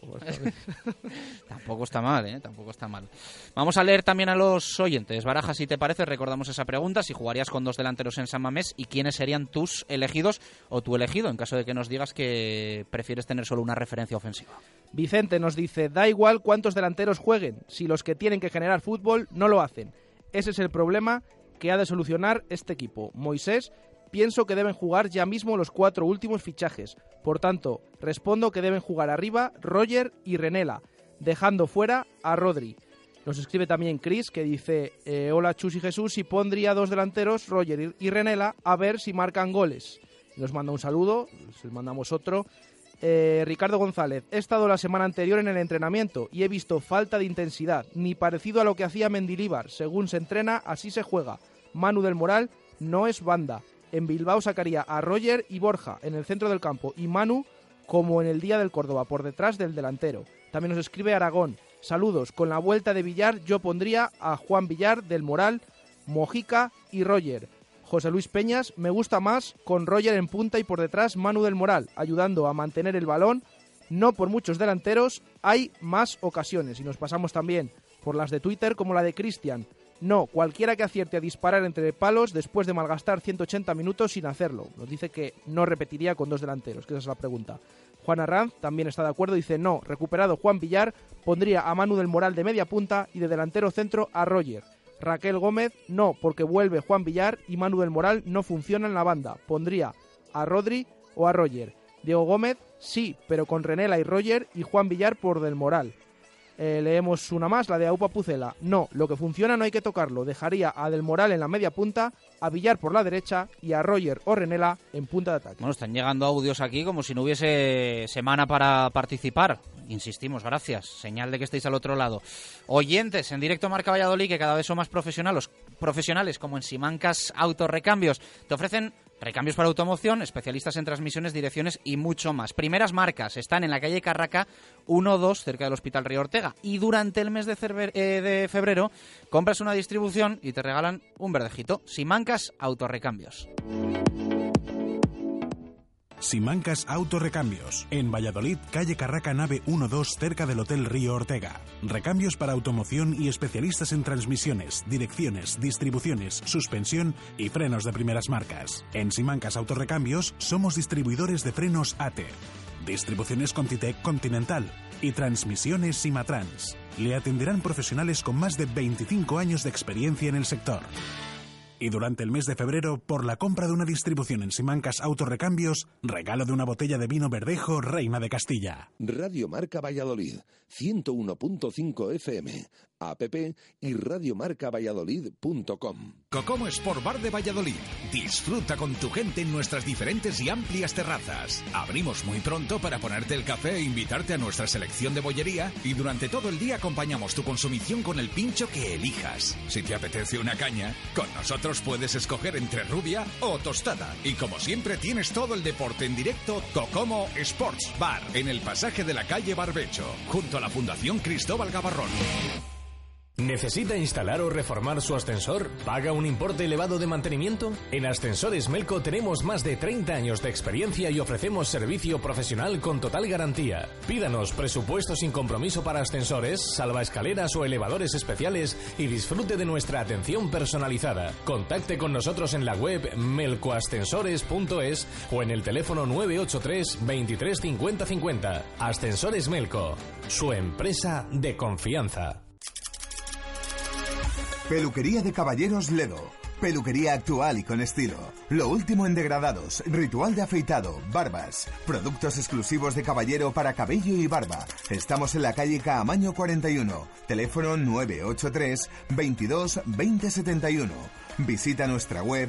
Tampoco está mal, Tampoco está mal. Vamos a leer también a los oyentes. Baraja, si te parece, recordamos esa pregunta, si jugarías con 2 delanteros en San Mamés y quiénes serían tus elegidos o tu elegido, en caso de que nos digas que prefieres tener solo una referencia ofensiva. Vicente nos dice, da igual cuántos delanteros jueguen, si los que tienen que generar fútbol no lo hacen. Ese es el problema que ha de solucionar este equipo. Moisés, pienso que deben jugar ya mismo los 4 últimos fichajes. Por tanto, respondo que deben jugar arriba Roger y Renela, dejando fuera a Rodri. Nos escribe también Chris, que dice, hola Chus y Jesús, y pondría 2 delanteros, Roger y Renela, a ver si marcan goles. Nos manda un saludo, les mandamos otro. Ricardo González, he estado la semana anterior en el entrenamiento y he visto falta de intensidad, ni parecido a lo que hacía Mendilibar. Según se entrena, así se juega. Manu del Moral no es banda. En Bilbao sacaría a Roger y Borja en el centro del campo y Manu como en el día del Córdoba, por detrás del delantero. También nos escribe Aragón. Saludos, con la vuelta de Villar yo pondría a Juan Villar, del Moral, Mojica y Roger. José Luis Peñas, me gusta más con Roger en punta y por detrás Manu del Moral, ayudando a mantener el balón. No por muchos delanteros, hay más ocasiones. Y nos pasamos también por las de Twitter como la de Cristian. No, cualquiera que acierte a disparar entre palos después de malgastar 180 minutos sin hacerlo. Nos dice que no repetiría con 2 delanteros, que esa es la pregunta. Juan Arranz también está de acuerdo, dice no, recuperado Juan Villar, pondría a Manu del Moral de media punta y de delantero centro a Roger. Raquel Gómez, no, porque vuelve Juan Villar y Manu del Moral no funciona en la banda. Pondría a Rodri o a Roger. Diego Gómez, sí, pero con Renela y Roger y Juan Villar por del Moral. Leemos una más, la de Aupa Pucela. No, lo que funciona no hay que tocarlo. Dejaría a Del Moral en la media punta, a Villar por la derecha y a Roger o Renela en punta de ataque. Bueno, están llegando audios aquí como si no hubiese semana para participar. Insistimos, gracias. Señal de que estáis al otro lado. Oyentes en directo Marca Valladolid, que cada vez son más profesionales como en Simancas Autorrecambios. Te ofrecen recambios para automoción, especialistas en transmisiones, direcciones y mucho más. Primeras marcas están en la calle Carraca 1-2, cerca del Hospital Río Ortega. Y durante el mes de febrero compras una distribución y te regalan un verdejito. Simancas Autorrecambios. Simancas Autorrecambios, en Valladolid, calle Carraca nave 1-2, cerca del Hotel Río Ortega. Recambios para automoción y especialistas en transmisiones, direcciones, distribuciones, suspensión y frenos de primeras marcas. En Simancas Autorrecambios somos distribuidores de frenos ATE, distribuciones Contitec Continental y transmisiones Simatrans. Le atenderán profesionales con más de 25 años de experiencia en el sector. Y durante el mes de febrero, por la compra de una distribución en Simancas Autorrecambios, regalo de una botella de vino Verdejo Reina de Castilla. Radio Marca Valladolid, 101.5 FM, app y radiomarcavalladolid.com. Cocomo Sport Bar de Valladolid. Disfruta con tu gente en nuestras diferentes y amplias terrazas. Abrimos muy pronto para ponerte el café e invitarte a nuestra selección de bollería, y durante todo el día acompañamos tu consumición con el pincho que elijas. Si te apetece una caña, con nosotros puedes escoger entre rubia o tostada. Y como siempre tienes todo el deporte en directo. Cocomo Sports Bar, en el pasaje de la calle Barbecho, junto a la Fundación Cristóbal Gavarrón. ¿Necesita instalar o reformar su ascensor? ¿Paga un importe elevado de mantenimiento? En Ascensores Melco tenemos más de 30 años de experiencia y ofrecemos servicio profesional con total garantía. Pídanos presupuesto sin compromiso para ascensores, salvaescaleras o elevadores especiales y disfrute de nuestra atención personalizada. Contacte con nosotros en la web melcoascensores.es o en el teléfono 983 23 50 50. Ascensores Melco, su empresa de confianza. Peluquería de Caballeros Ledo. Peluquería actual y con estilo. Lo último en degradados, ritual de afeitado, barbas. Productos exclusivos de caballero para cabello y barba. Estamos en la calle Caamaño 41. Teléfono 983 22 20 71. Visita nuestra web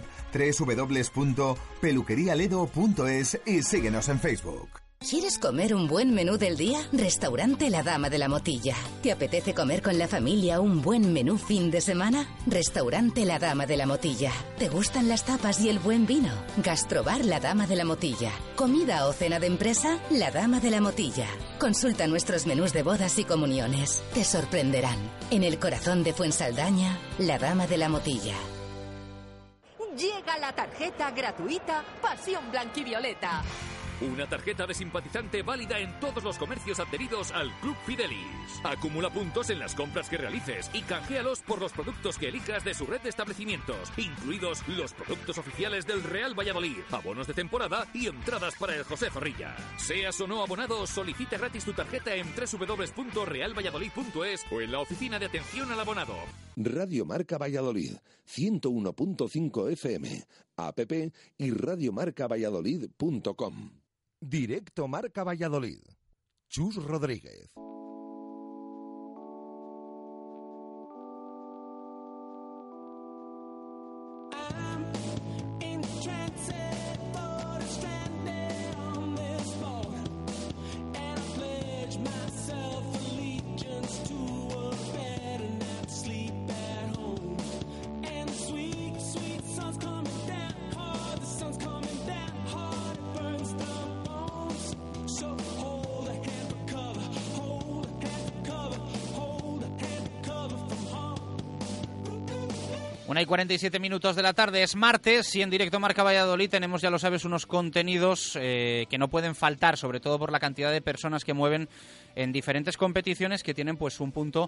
www.peluquerialedo.es y síguenos en Facebook. ¿Quieres comer un buen menú del día? Restaurante La Dama de la Motilla. ¿Te apetece comer con la familia un buen menú fin de semana? Restaurante La Dama de la Motilla. ¿Te gustan las tapas y el buen vino? Gastrobar La Dama de la Motilla. ¿Comida o cena de empresa? La Dama de la Motilla. Consulta nuestros menús de bodas y comuniones. Te sorprenderán. En el corazón de Fuensaldaña, La Dama de la Motilla. Llega la tarjeta gratuita Pasión Blanquivioleta. Una tarjeta de simpatizante válida en todos los comercios adheridos al Club Fidelis. Acumula puntos en las compras que realices y canjealos por los productos que elijas de su red de establecimientos, incluidos los productos oficiales del Real Valladolid, abonos de temporada y entradas para el José Zorrilla. Seas o no abonado, solicita gratis tu tarjeta en www.realvalladolid.es o en la oficina de atención al abonado. Radio Marca Valladolid, 101.5 FM, app y radiomarcavalladolid.com. Directo Marca Valladolid. Chus Rodríguez. Y 47 minutos de la tarde, es martes y en Directo Marca Valladolid tenemos, ya lo sabes, unos contenidos que no pueden faltar, sobre todo por la cantidad de personas que mueven en diferentes competiciones que tienen pues un punto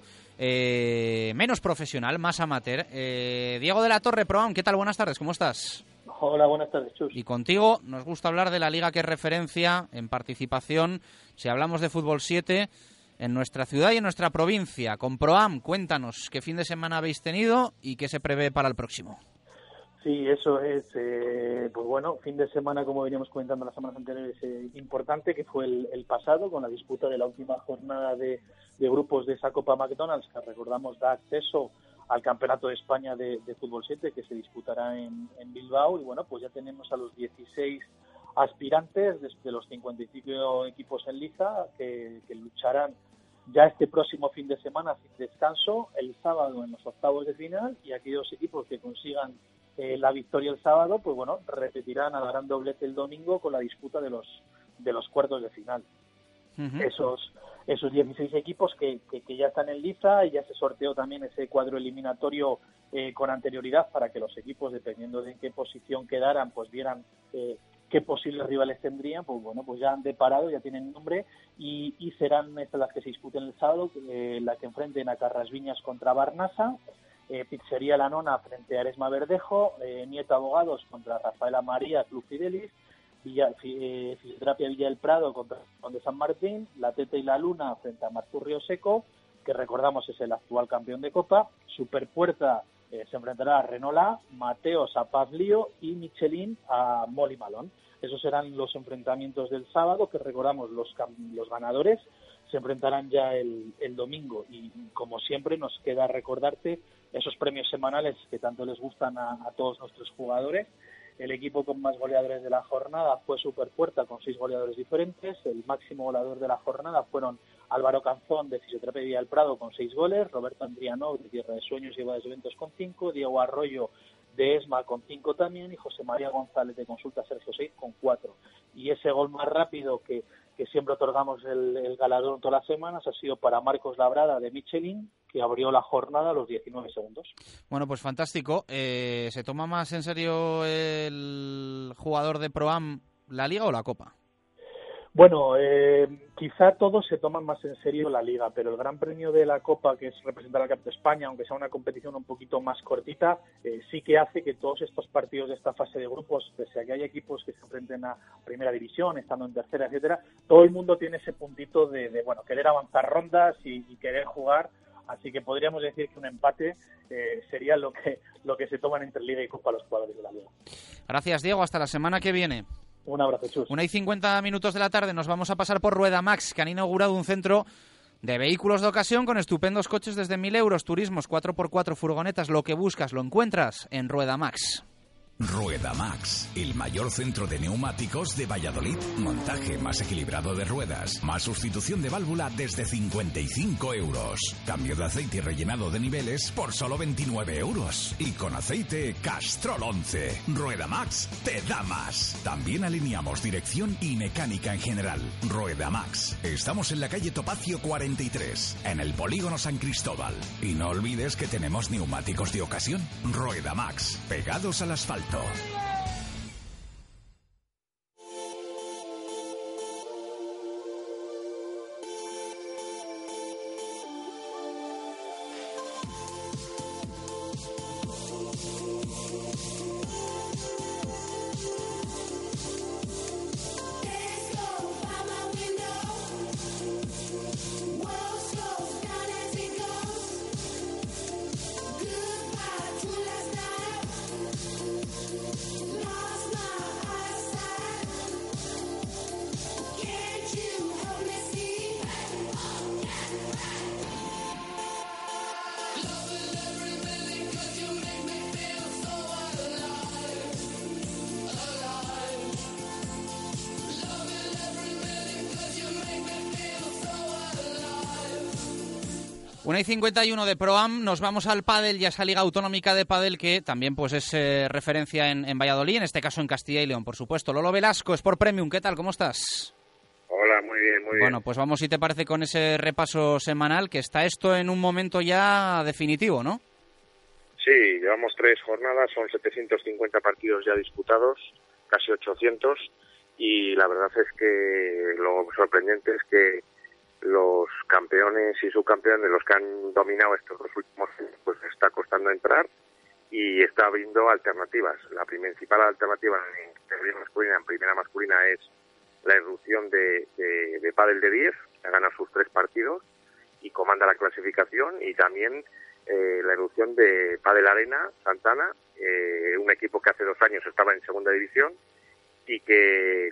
menos profesional, más amateur. Diego de la Torre, Proam, ¿qué tal? Buenas tardes, ¿cómo estás? Hola, buenas tardes, Chus. Y contigo nos gusta hablar de la liga que es referencia en participación, si hablamos de Fútbol 7, en nuestra ciudad y en nuestra provincia. Con Proam, cuéntanos qué fin de semana habéis tenido y qué se prevé para el próximo. Sí, eso es, pues bueno, fin de semana, como veníamos comentando las semanas anteriores, importante, que fue el pasado, con la disputa de la última jornada de grupos de esa Copa McDonald's, que recordamos da acceso al Campeonato de España de Fútbol 7, que se disputará en Bilbao, y bueno, pues ya tenemos a los 16 aspirantes de los 55 equipos en liza que lucharán ya este próximo fin de semana sin descanso, el sábado en los octavos de final, y aquellos equipos que consigan la victoria el sábado, pues bueno, repetirán, harán doblete el domingo con la disputa de los cuartos de final. Uh-huh. Esos 16 equipos que ya están en liza, y ya se sorteó también ese cuadro eliminatorio con anterioridad para que los equipos, dependiendo de en qué posición quedaran, pues vieran qué posibles rivales tendrían. Pues bueno, pues ya han deparado, ya tienen nombre, y serán estas las que se disputen el sábado, la que enfrenten a Carrasviñas contra Barnasa, Pizzería La Nona frente a Aresma Verdejo, Nieto Abogados contra Rafaela María, Club Fidelis, Fisioterapia Villa del Prado contra de San Martín, La Teta y la Luna frente a Marturrio Seco, que recordamos es el actual campeón de Copa, Superpuerta se enfrentará a Renola, Mateos a Paz Lío y Michelin a Molly Malón. Esos serán los enfrentamientos del sábado, que recordamos los ganadores se enfrentarán ya el domingo, y como siempre nos queda recordarte esos premios semanales que tanto les gustan a todos nuestros jugadores. El equipo con más goleadores de la jornada fue Superpuerta, con 6 goleadores diferentes. El máximo goleador de la jornada fueron Álvaro Canzón, de Fisioterapia Villa del Prado, con 6 goles, Roberto Andriano, de Tierra de Sueños y Bodas de Eventos, con 5, Diego Arroyo, de ESMA, con 5 también, y José María González, de Consulta Sergio 6, con 4. Y ese gol más rápido que siempre otorgamos el galardón todas las semanas ha sido para Marcos Labrada, de Michelin, que abrió la jornada a los 19 segundos. Bueno, pues fantástico. ¿Se toma más en serio el jugador de Proam la Liga o la Copa? Bueno, quizá todos se toman más en serio la Liga, pero el Gran Premio de la Copa, que es representar al Campeonato de España, aunque sea una competición un poquito más cortita, sí que hace que todos estos partidos de esta fase de grupos, pese a que hay equipos que se enfrenten a Primera División, estando en tercera, etcétera, todo el mundo tiene ese puntito de bueno, querer avanzar rondas y querer jugar Así que podríamos decir que un empate sería lo que se toman entre Liga y Copa los jugadores de la Liga. Gracias, Diego. Hasta la semana que viene. Un abrazo, Chus. 1:50 de la tarde. Nos vamos a pasar por Rueda Max, que han inaugurado un centro de vehículos de ocasión con estupendos coches desde 1.000 euros, turismos, 4x4, furgonetas. Lo que buscas lo encuentras en Rueda Max. Rueda Max, el mayor centro de neumáticos de Valladolid. Montaje más equilibrado de ruedas, más sustitución de válvula desde 55 euros. Cambio de aceite y rellenado de niveles por solo 29 euros. Y con aceite Castrol 11. Rueda Max te da más. También alineamos dirección y mecánica en general. Rueda Max. Estamos en la calle Topacio 43, en el Polígono San Cristóbal. Y no olvides que tenemos neumáticos de ocasión. Rueda Max, pegados al asfalto. Una y 51 de ProAm, nos vamos al pádel y a esa liga autonómica de pádel que también pues es referencia en Valladolid, en este caso en Castilla y León, por supuesto. Lolo Velasco, Sport Premium, ¿qué tal? ¿Cómo estás? Hola, muy bien, muy bien. Bueno, pues vamos, si te parece, con ese repaso semanal, que está esto en un momento ya definitivo, ¿no? Sí, llevamos 3 jornadas, son 750 partidos ya disputados, casi 800, y la verdad es que lo sorprendente es que los campeones y subcampeones, los que han dominado estos 2 últimos años, pues está costando entrar y está habiendo alternativas. La principal alternativa en categoría masculina, en primera masculina, es la irrupción de pádel de 10, que ha ganado sus 3 partidos y comanda la clasificación, y también la irrupción de Pádel Arena Santana, un equipo que hace 2 años estaba en segunda división y que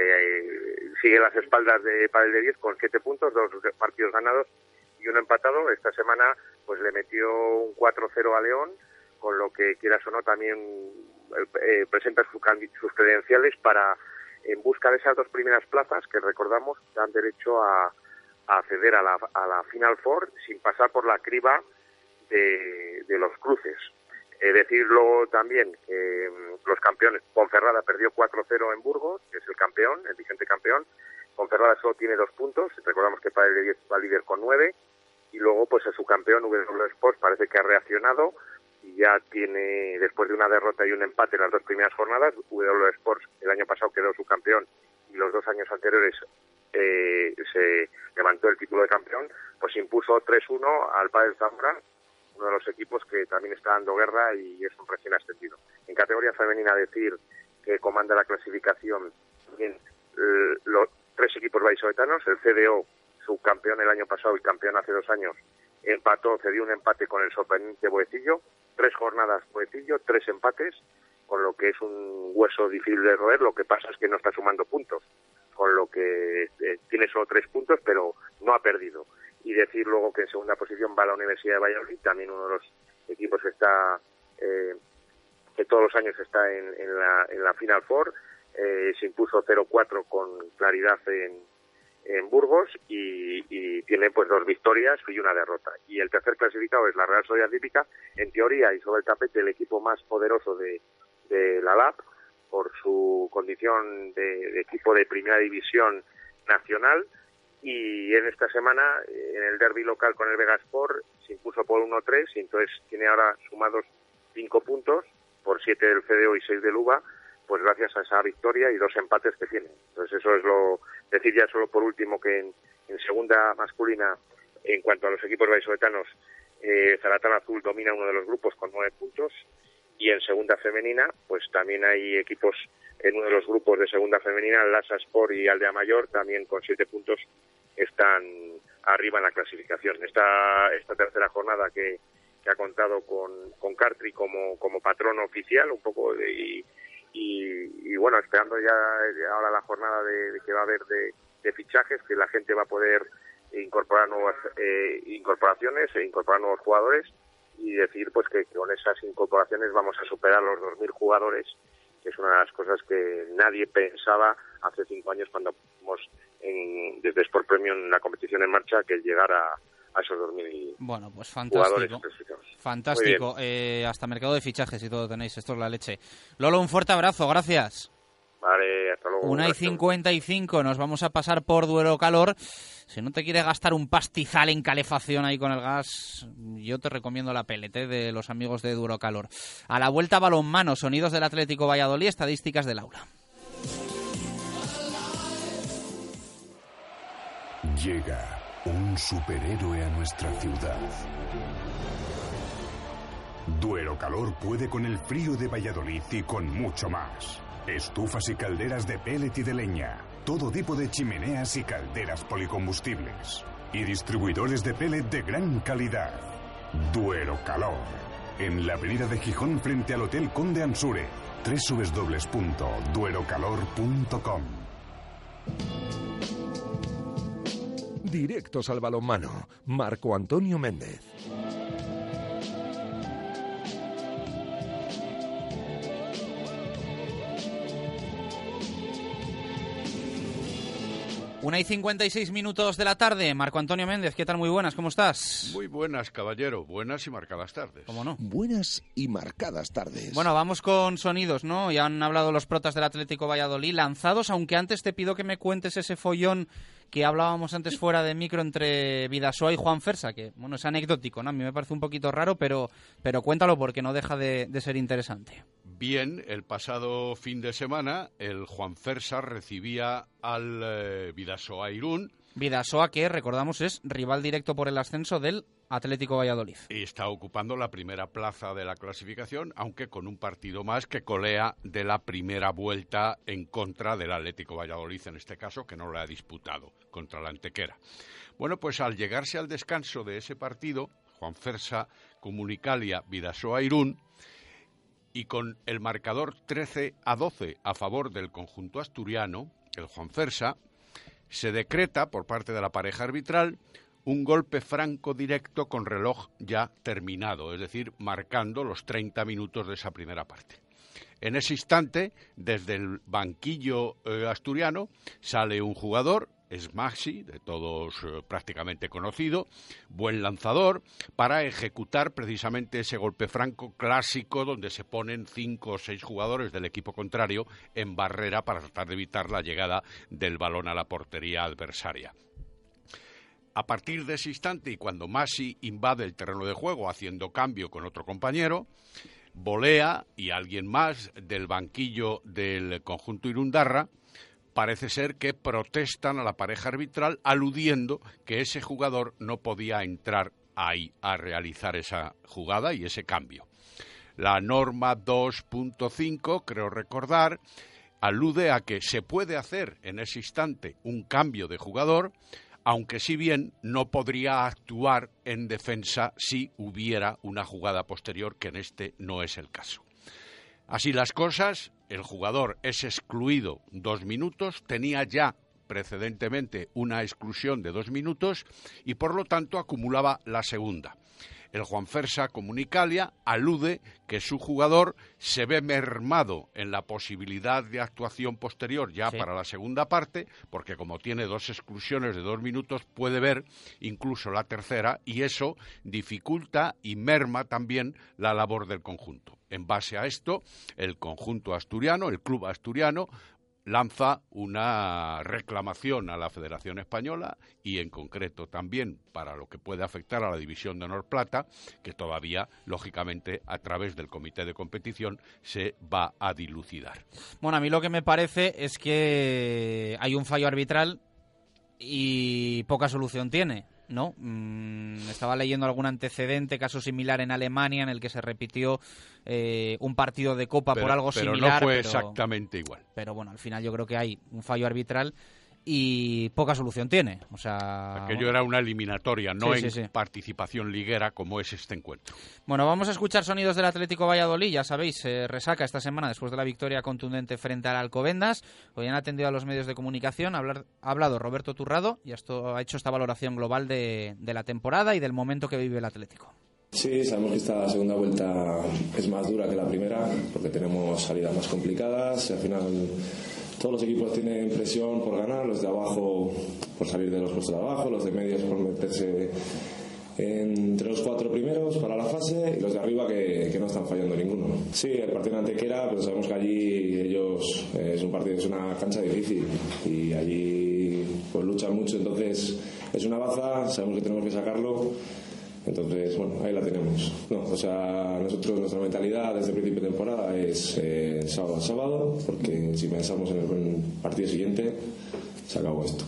sigue las espaldas de Pádel de 10 con 7 puntos, 2 partidos ganados y 1 empatado. Esta semana pues le metió un 4-0 a León, con lo que, quieras o no, también presenta sus credenciales para, en busca de esas 2 primeras plazas que, recordamos, dan derecho a acceder a la Final Four sin pasar por la criba de los cruces. Decirlo también que los campeones, Ponferrada perdió 4-0 en Burgos, que es el campeón, el vigente campeón. Ponferrada solo tiene 2 puntos, recordamos que Padel de 10 va líder con 9, y luego pues su campeón W Sports parece que ha reaccionado y ya tiene, después de una derrota y un empate en las 2 primeras jornadas, W Sports el año pasado quedó su campeón y los 2 años anteriores se levantó el título de campeón, pues impuso 3-1 al Padel Zamora, uno de los equipos que también está dando guerra y es un recién ascendido. En categoría femenina, decir que comanda la clasificación bien, los 3 equipos vallisoletanos, el CDO, subcampeón el año pasado y campeón hace 2 años, cedió un empate con el sorprendente Boecillo, 3 jornadas Boecillo, 3 empates, con lo que es un hueso difícil de roer. Lo que pasa es que no está sumando puntos, con lo que tiene solo 3 puntos, pero no ha perdido. Y decir luego que en segunda posición va la Universidad de Valladolid, también uno de los equipos que está que todos los años está en la Final Four. Se impuso 0-4 con claridad en Burgos y tiene pues 2 victorias y 1 derrota. Y el tercer clasificado es la Real Sociedad Hípica, en teoría y sobre el tapete el equipo más poderoso de la LAP, por su condición de equipo de primera división nacional. Y en esta semana, en el derbi local con el Vegasport, se impuso por 1-3 y entonces tiene ahora sumados 5 puntos, por 7 del CDO y 6 del UBA, pues gracias a esa victoria y 2 empates que tiene. Entonces eso es lo... Decir ya solo por último que en segunda masculina, en cuanto a los equipos vallisoletanos, Zaratán Azul domina uno de los grupos con 9 puntos, y en segunda femenina, pues también hay equipos en uno de los grupos de segunda femenina, Lasa Sport y Aldea Mayor, también con 7 puntos están arriba en la clasificación. Esta tercera jornada que ha contado con Cartri como patrón oficial, un poco y bueno, esperando ya ahora la jornada que va a haber de fichajes, que la gente va a poder incorporar nuevas incorporaciones e incorporar nuevos jugadores, y decir pues que con esas incorporaciones vamos a superar los 2.000 jugadores, que es una de las cosas que nadie pensaba hace 5 años cuando fuimos desde Sport Premium en la competición en marcha, que llegara a esos 2.000 bueno, pues jugadores fantástico. Fantástico. Hasta mercado de fichajes y todo tenéis. Esto es la leche. Lolo, un fuerte abrazo. Gracias. Vale, hasta luego. 1:55, nos vamos a pasar por Duero Calor. Si no te quieres gastar un pastizal en calefacción ahí con el gas, yo te recomiendo la pellet de los amigos de Duero Calor. A la vuelta, balonmano, sonidos del Atlético Valladolid, estadísticas del aula. Llega un superhéroe a nuestra ciudad. Duero Calor puede con el frío de Valladolid y con mucho más. Estufas y calderas de pellet y de leña. Todo tipo de chimeneas y calderas policombustibles. Y distribuidores de pellet de gran calidad. Duero Calor. En la avenida de Gijón frente al Hotel Conde Ansure. www.duerocalor.com. Directos al balonmano. Marco Antonio Méndez. Una y 56 minutos de la tarde. Marco Antonio Méndez, ¿qué tal? Muy buenas, ¿cómo estás? Muy buenas, caballero. Buenas y marcadas tardes. ¿Cómo no? Buenas y marcadas tardes. Bueno, vamos con sonidos, ¿no? Ya han hablado los protas del Atlético Valladolid lanzados, aunque antes te pido que me cuentes ese follón que hablábamos antes fuera de micro entre Vidasoa y Juan Fersa, que, bueno, es anecdótico, ¿no? A mí me parece un poquito raro, pero cuéntalo porque no deja de ser interesante. Bien, el pasado fin de semana el Juan Fersa recibía al Vidasoa Irún. Vidasoa, que recordamos es rival directo por el ascenso del Atlético Valladolid. Y está ocupando la primera plaza de la clasificación, aunque con un partido más que colea de la primera vuelta en contra del Atlético Valladolid, en este caso, que no lo ha disputado contra la Antequera. Bueno, pues al llegarse al descanso de ese partido, Juan Fersa Comunicalia Vidasoa Irún, y con el marcador 13-12 a favor del conjunto asturiano, el Juan Fersa, se decreta por parte de la pareja arbitral un golpe franco directo con reloj ya terminado, es decir, marcando los 30 minutos de esa primera parte. En ese instante, desde el banquillo asturiano, sale un jugador, es Maxi, de todos prácticamente conocido, buen lanzador, para ejecutar precisamente ese golpe franco clásico donde se ponen 5 o 6 jugadores del equipo contrario en barrera para tratar de evitar la llegada del balón a la portería adversaria. A partir de ese instante, y cuando Maxi invade el terreno de juego haciendo cambio con otro compañero, volea y alguien más del banquillo del conjunto irundarra parece ser que protestan a la pareja arbitral aludiendo que ese jugador no podía entrar ahí a realizar esa jugada y ese cambio. La norma 2.5, creo recordar, alude a que se puede hacer en ese instante un cambio de jugador, aunque si bien no podría actuar en defensa si hubiera una jugada posterior, que en este no es el caso. Así las cosas, el jugador es excluido 2 minutos, tenía ya precedentemente una exclusión de 2 minutos y por lo tanto acumulaba la segunda. El Juan Fersa Comunicalia alude que su jugador se ve mermado en la posibilidad de actuación posterior ya para la segunda parte, porque como tiene 2 exclusiones de 2 minutos puede ver incluso la tercera y eso dificulta y merma también la labor del conjunto. En base a esto, el conjunto asturiano, el club asturiano, lanza una reclamación a la Federación Española y en concreto también para lo que puede afectar a la División de Honor Plata, que todavía, lógicamente, a través del comité de competición se va a dilucidar. Bueno, a mí lo que me parece es que hay un fallo arbitral y poca solución tiene, ¿no? Estaba leyendo algún antecedente, caso similar en Alemania, en el que se repitió un partido de Copa por algo similar. Pero no fue exactamente igual. Pero bueno, al final yo creo que hay un fallo arbitral y poca solución tiene. O sea, aquello era una eliminatoria, no sí. participación liguera como es este encuentro. Bueno, vamos a escuchar sonidos del Atlético Valladolid. Ya sabéis, resaca esta semana después de la victoria contundente frente al Alcobendas. Hoy han atendido a los medios de comunicación, ha hablado Roberto Turrado y ha hecho esta valoración global de la temporada y del momento que vive el Atlético. Sí, sabemos que esta segunda vuelta es más dura que la primera porque tenemos salidas más complicadas y al final todos los equipos tienen presión por ganar, los de abajo por salir de los puestos de abajo, los de medios por meterse entre los 4 primeros para la fase y los de arriba que no están fallando ninguno. Sí, el partido en Antequera, pero sabemos que allí ellos es una cancha difícil y allí pues luchan mucho, entonces es una baza, sabemos que tenemos que sacarlo. Entonces, bueno, ahí la tenemos. Nosotros, nuestra mentalidad desde el principio de temporada es sábado a sábado, porque si pensamos en el partido siguiente, se acabó esto.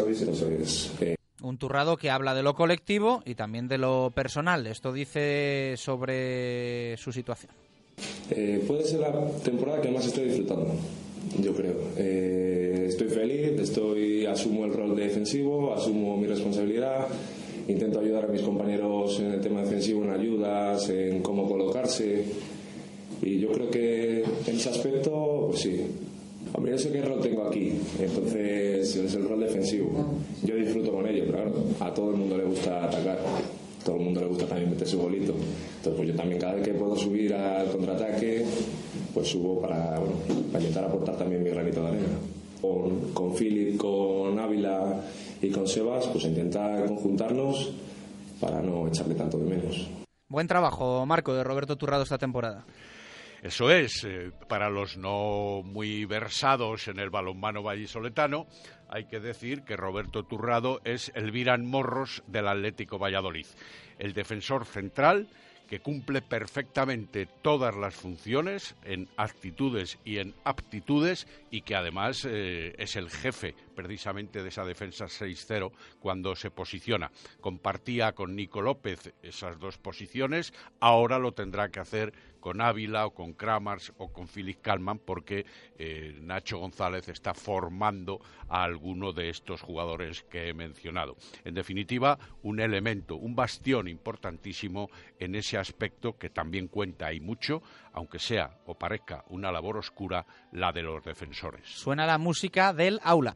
Un Turrado que habla de lo colectivo y también de lo personal. Esto dice sobre su situación. Puede ser la temporada que más estoy disfrutando, yo creo. Estoy feliz, asumo el rol de defensivo, asumo mi responsabilidad. Intento ayudar a mis compañeros en el tema defensivo, en ayudas, en cómo colocarse. Y yo creo que en ese aspecto, pues sí. Hombre, yo sé qué rol tengo aquí, entonces es el rol defensivo. Yo disfruto con ello, pero claro, a todo el mundo le gusta atacar. A todo el mundo le gusta también meter su golito. Entonces, pues yo también cada vez que puedo subir al contraataque, pues subo para intentar aportar también mi granito de arena. Con Philip, con Ávila y con Sebas, pues intentar conjuntarnos para no echarle tanto de menos. Buen trabajo, Marco, de Roberto Turrado esta temporada. Eso es, para los no muy versados en el balonmano vallisoletano, hay que decir que Roberto Turrado es el Viran Morros del Atlético Valladolid, el defensor central que cumple perfectamente todas las funciones en actitudes y en aptitudes y que además es el jefe precisamente de esa defensa 6-0 cuando se posiciona. Compartía con Nico López esas dos posiciones, ahora lo tendrá que hacer con Ávila o con Kramars o con Philip Kalman porque Nacho González está formando a alguno de estos jugadores que he mencionado. En definitiva, un elemento, un bastión importantísimo en ese aspecto que también cuenta y mucho, aunque sea o parezca una labor oscura, la de los defensores. Suena la música del aula.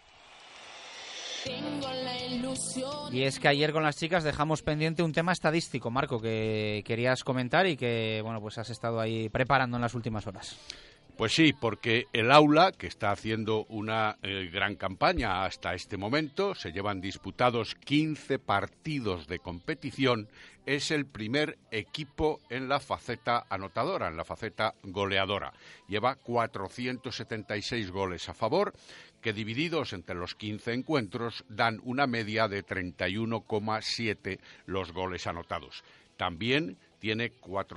Y es que ayer con las chicas dejamos pendiente un tema estadístico, Marco, que querías comentar y que pues has estado ahí preparando en las últimas horas. Pues sí, porque el aula, que está haciendo una gran campaña hasta este momento, se llevan disputados 15 partidos de competición, es el primer equipo en la faceta anotadora, en la faceta goleadora. Lleva 476 goles a favor, que divididos entre los 15 encuentros dan una media de 31,7 los goles anotados. También tiene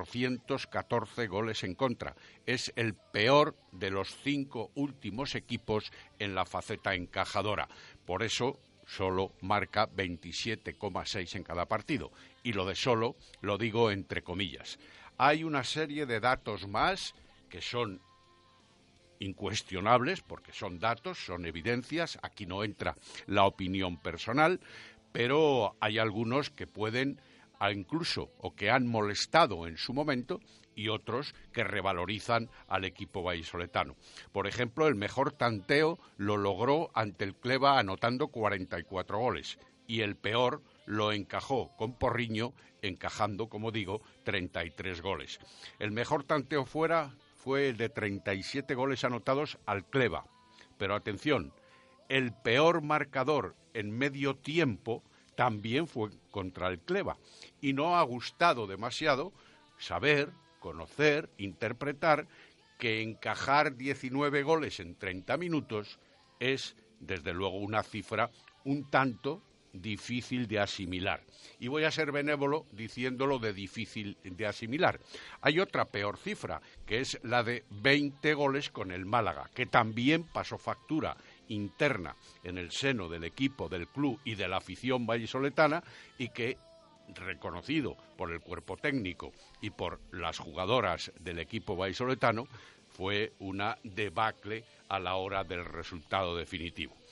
414 goles en contra. Es el peor de los 5 últimos equipos en la faceta encajadora. Por eso solo marca 27,6 en cada partido. Y lo de solo lo digo entre comillas. Hay una serie de datos más que son incuestionables, porque son datos, son evidencias, aquí no entra la opinión personal, pero hay algunos que pueden incluso o que han molestado en su momento y otros que revalorizan al equipo vallisoletano. Por ejemplo, el mejor tanteo lo logró ante el Cleva anotando 44 goles y el peor lo encajó con Porriño encajando, como digo, 33 goles. El mejor tanteo fuera fue el de 37 goles anotados al Cleva. Pero atención, el peor marcador en medio tiempo también fue contra el Cleva. Y no ha gustado demasiado saber, conocer, interpretar que encajar 19 goles en 30 minutos es, desde luego, una cifra un tanto difícil de asimilar. Y voy a ser benévolo diciéndolo de difícil de asimilar. Hay otra peor cifra, que es la de 20 goles con el Málaga, que también pasó factura interna en el seno del equipo, del club y de la afición vallisoletana y que, reconocido por el cuerpo técnico y por las jugadoras del equipo vallisoletano, fue una debacle a la hora del resultado definitivo.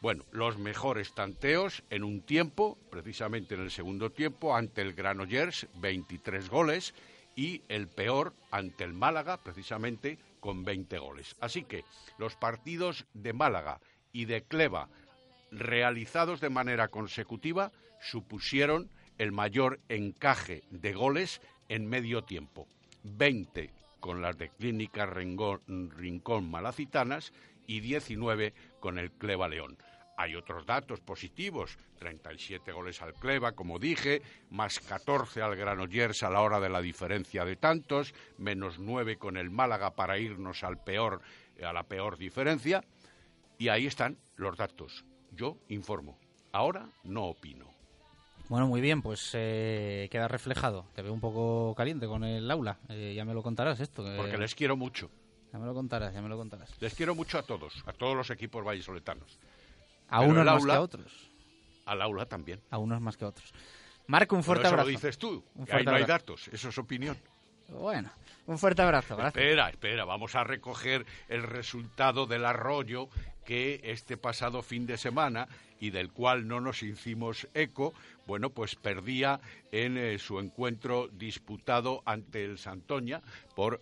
Bueno, los mejores tanteos en un tiempo, precisamente en el segundo tiempo, ante el Granollers, 23 goles, y el peor ante el Málaga, precisamente con 20 goles. Así que los partidos de Málaga y de Cleva realizados de manera consecutiva supusieron el mayor encaje de goles en medio tiempo. 20 con las de Clínica Rincón Malacitanas y 19 con el Cleva León. Hay otros datos positivos, 37 goles al Cleva, como dije, más 14 al Granollers a la hora de la diferencia de tantos, menos 9 con el Málaga para irnos a la peor diferencia, y ahí están los datos. Yo informo, ahora no opino. Bueno, muy bien, pues queda reflejado. Te veo un poco caliente con el aula, ya me lo contarás esto. Porque les quiero mucho. Ya me lo contarás. Les quiero mucho a todos los equipos vallisoletanos. A unos más que a otros. Al aula también. A unos más que a otros. Marco, un fuerte abrazo. Eso lo dices tú, que ahí no hay datos, eso es opinión. Bueno, un fuerte abrazo, gracias. Espera, vamos a recoger el resultado del Arroyo que este pasado fin de semana, y del cual no nos hicimos eco, bueno, pues perdía en su encuentro disputado ante el Santoña por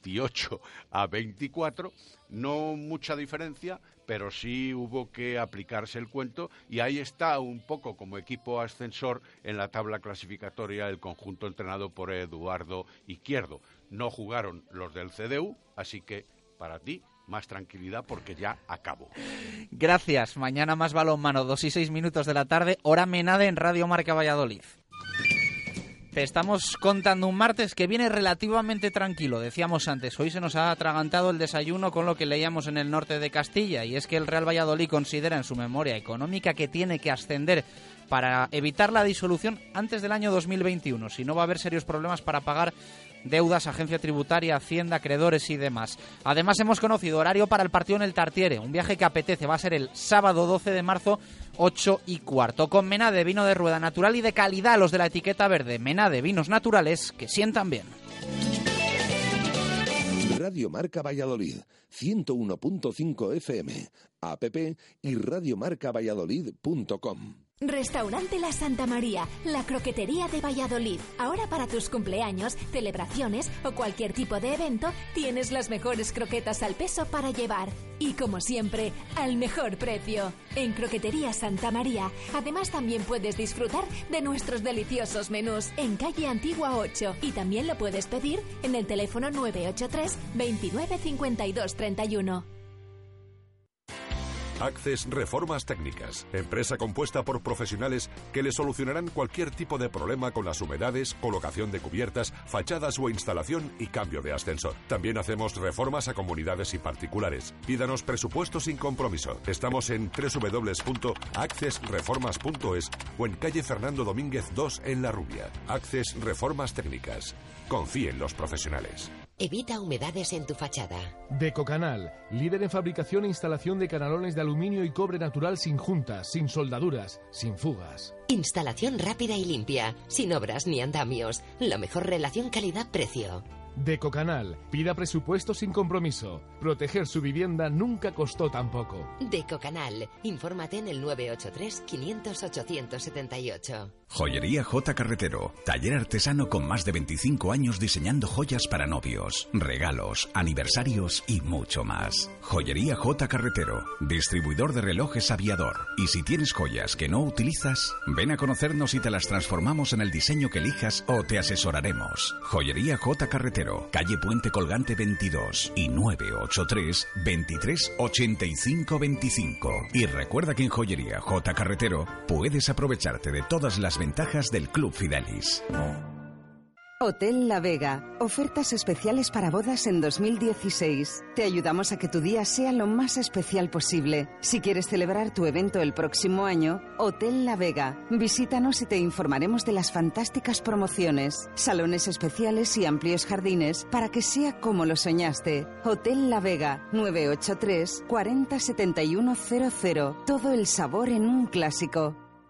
28-24, no mucha diferencia, pero sí hubo que aplicarse el cuento, y ahí está un poco como equipo ascensor en la tabla clasificatoria el conjunto entrenado por Eduardo Izquierdo. No jugaron los del CDU, así que para ti más tranquilidad porque ya acabo. Gracias. Mañana más balonmano, 2:06 de la tarde, hora Menade en Radio Marca Valladolid. Te estamos contando un martes que viene relativamente tranquilo, decíamos antes. Hoy se nos ha atragantado el desayuno con lo que leíamos en el norte de Castilla, y es que el Real Valladolid considera en su memoria económica que tiene que ascender para evitar la disolución antes del año 2021, si no va a haber serios problemas para pagar deudas, agencia tributaria, hacienda, acreedores y demás. Además hemos conocido horario para el partido en el Tartiere, un viaje que apetece, va a ser el sábado 12 de marzo, 8:15, con Menade, vino de rueda natural y de calidad, los de la etiqueta verde. Menade, vinos naturales que sientan bien. Radio Marca Valladolid, 101.5 FM, app y radiomarcavalladolid.com. Restaurante La Santa María, la croquetería de Valladolid. Ahora para tus cumpleaños, celebraciones o cualquier tipo de evento, tienes las mejores croquetas al peso para llevar. Y como siempre, al mejor precio. En Croquetería Santa María. Además también puedes disfrutar de nuestros deliciosos menús en calle Antigua 8. Y también lo puedes pedir en el teléfono 983 29 52 31. Access Reformas Técnicas, empresa compuesta por profesionales que le solucionarán cualquier tipo de problema con las humedades, colocación de cubiertas, fachadas o instalación y cambio de ascensor. También hacemos reformas a comunidades y particulares. Pídanos presupuesto sin compromiso. Estamos en www.accessreformas.es o en calle Fernando Domínguez 2 en La Rubia. Access Reformas Técnicas. Confíe en los profesionales. Evita humedades en tu fachada. Decocanal, líder en fabricación e instalación de canalones de aluminio y cobre natural sin juntas, sin soldaduras, sin fugas. Instalación rápida y limpia, sin obras ni andamios. La mejor relación calidad-precio. Decocanal, pida presupuesto sin compromiso. Proteger su vivienda nunca costó tan poco. Decocanal, infórmate en el 983 500 878. Joyería J. Carretero, taller artesano con más de 25 años diseñando joyas para novios, regalos, aniversarios y mucho más. Joyería J. Carretero, distribuidor de relojes Aviador. Y si tienes joyas que no utilizas, ven a conocernos y te las transformamos en el diseño que elijas o te asesoraremos. Joyería J. Carretero, calle Puente Colgante 22 y 983 23 85 25. Y recuerda que en Joyería J. Carretero puedes aprovecharte de todas las ventajas del Club Fidelis. Hotel La Vega. Ofertas especiales para bodas en 2016. Te ayudamos a que tu día sea lo más especial posible. Si quieres celebrar tu evento el próximo año, Hotel La Vega. Visítanos y te informaremos de las fantásticas promociones, salones especiales y amplios jardines para que sea como lo soñaste. Hotel La Vega, 983 40 71 00. Todo el sabor en un clásico.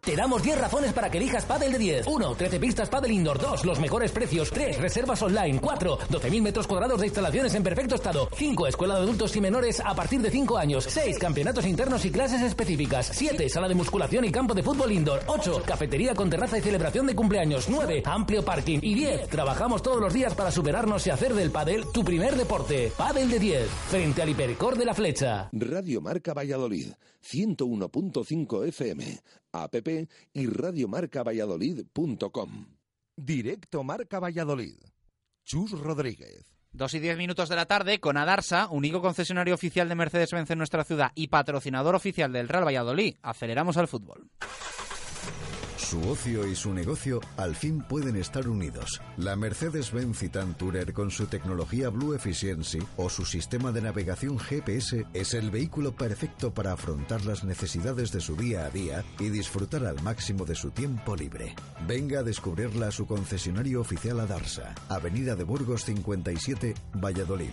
Te damos 10 razones para que elijas Padel de 10. 1. 13 pistas Padel Indoor. 2. Los mejores precios. 3. Reservas online. 4. 12.000 metros cuadrados de instalaciones en perfecto estado. 5. Escuela de adultos y menores a partir de 5 años. 6. Campeonatos internos y clases específicas. 7. Sala de musculación y campo de fútbol indoor. 8. Cafetería con terraza y celebración de cumpleaños. 9. Amplio parking. Y 10. Trabajamos todos los días para superarnos y hacer del pádel tu primer deporte. Padel de 10. Frente al Hipercor de la Flecha. Radio Marca Valladolid, 101.5 FM, app y radiomarcavalladolid.com. Directo Marca Valladolid. Chus Rodríguez. 2:10 de la tarde, con Adarsa, único concesionario oficial de Mercedes-Benz en nuestra ciudad y patrocinador oficial del Real Valladolid. Aceleramos al fútbol. Su ocio y su negocio al fin pueden estar unidos. La Mercedes-Benz Citan Tourer con su tecnología Blue Efficiency o su sistema de navegación GPS es el vehículo perfecto para afrontar las necesidades de su día a día y disfrutar al máximo de su tiempo libre. Venga a descubrirla a su concesionario oficial Adarsa, Avenida de Burgos 57, Valladolid.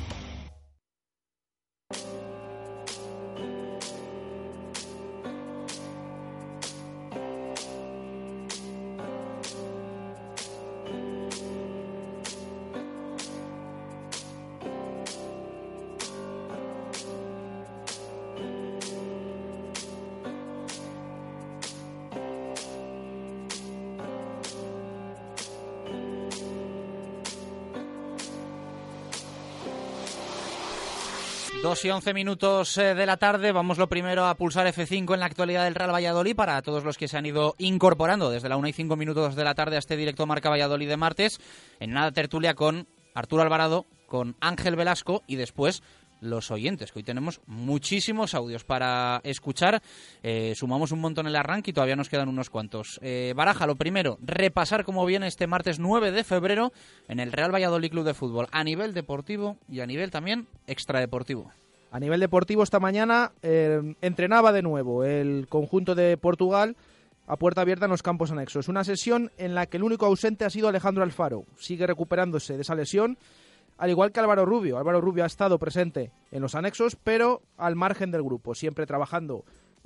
Y 11 minutos de la tarde, vamos lo primero a pulsar F5 en la actualidad del Real Valladolid para todos los que se han ido incorporando desde la 1:05 de la tarde a este directo Marca Valladolid de martes, en una tertulia con Arturo Alvarado, con Ángel Velasco y después los oyentes, que hoy tenemos muchísimos audios para escuchar. Sumamos un montón en el arranque y todavía nos quedan unos cuantos. Baraja, lo primero, repasar cómo viene este martes 9 de febrero en el Real Valladolid Club de Fútbol, a nivel deportivo y a nivel también extradeportivo. A nivel deportivo, esta mañana entrenaba de nuevo el conjunto de Portugal a puerta abierta en los campos anexos. Una sesión en la que el único ausente ha sido Alejandro Alfaro. Sigue recuperándose de esa lesión, al igual que Álvaro Rubio. Álvaro Rubio ha estado presente en los anexos, pero al margen del grupo, siempre trabajando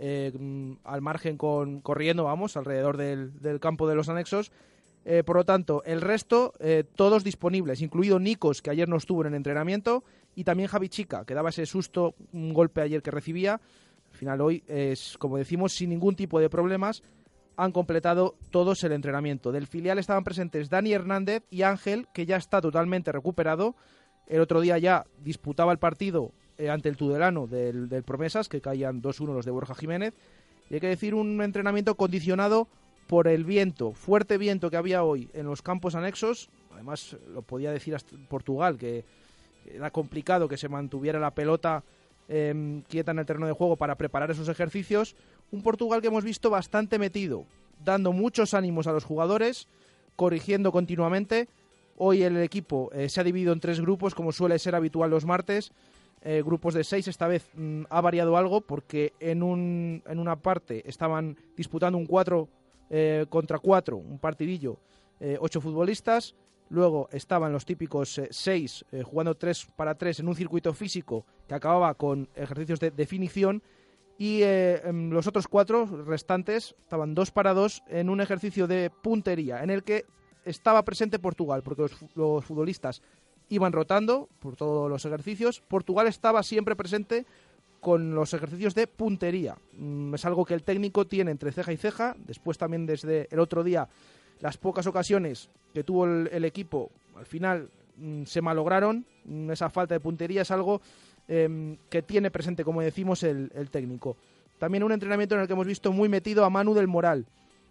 al margen, corriendo, alrededor del campo de los anexos. Por lo tanto, el resto, todos disponibles, incluido Nikos, que ayer no estuvo en el entrenamiento, y también Javi Chica, que daba ese susto, un golpe ayer que recibía. Al final hoy, como decimos, sin ningún tipo de problemas, han completado todos el entrenamiento. Del filial estaban presentes Dani Hernández y Ángel, que ya está totalmente recuperado. El otro día ya disputaba el partido ante el Tudelano del Promesas, que caían 2-1 los de Borja Jiménez. Y hay que decir, un entrenamiento condicionado por el viento, fuerte viento que había hoy en los campos anexos. Además, lo podía decir hasta Portugal, que era complicado que se mantuviera la pelota quieta en el terreno de juego para preparar esos ejercicios. Un Portugal que hemos visto bastante metido, dando muchos ánimos a los jugadores, corrigiendo continuamente. Hoy el equipo se ha dividido en 3 grupos, como suele ser habitual los martes. Grupos de 6, esta vez ha variado algo, porque en una parte estaban disputando un 4 contra 4, un partidillo, 8 futbolistas. Luego estaban los típicos 6 jugando 3 para 3 en un circuito físico que acababa con ejercicios de definición. Y los otros 4 restantes estaban 2 para 2 en un ejercicio de puntería, en el que estaba presente Portugal, porque los futbolistas iban rotando por todos los ejercicios. Portugal estaba siempre presente con los ejercicios de puntería. Es algo que el técnico tiene entre ceja y ceja. Después también desde el otro día, las pocas ocasiones que tuvo el equipo, al final se malograron. Esa falta de puntería es algo que tiene presente, como decimos, el técnico. También un entrenamiento en el que hemos visto muy metido a Manu del Moral.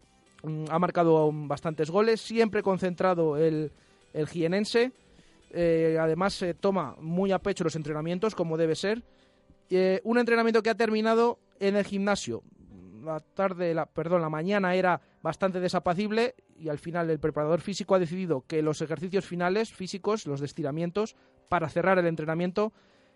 Ha marcado bastantes goles, siempre concentrado el jienense. Además se toma muy a pecho los entrenamientos, como debe ser. Un entrenamiento que ha terminado en el gimnasio. La mañana era bastante desapacible y al final el preparador físico ha decidido que los ejercicios finales físicos, los de estiramientos, para cerrar el entrenamiento,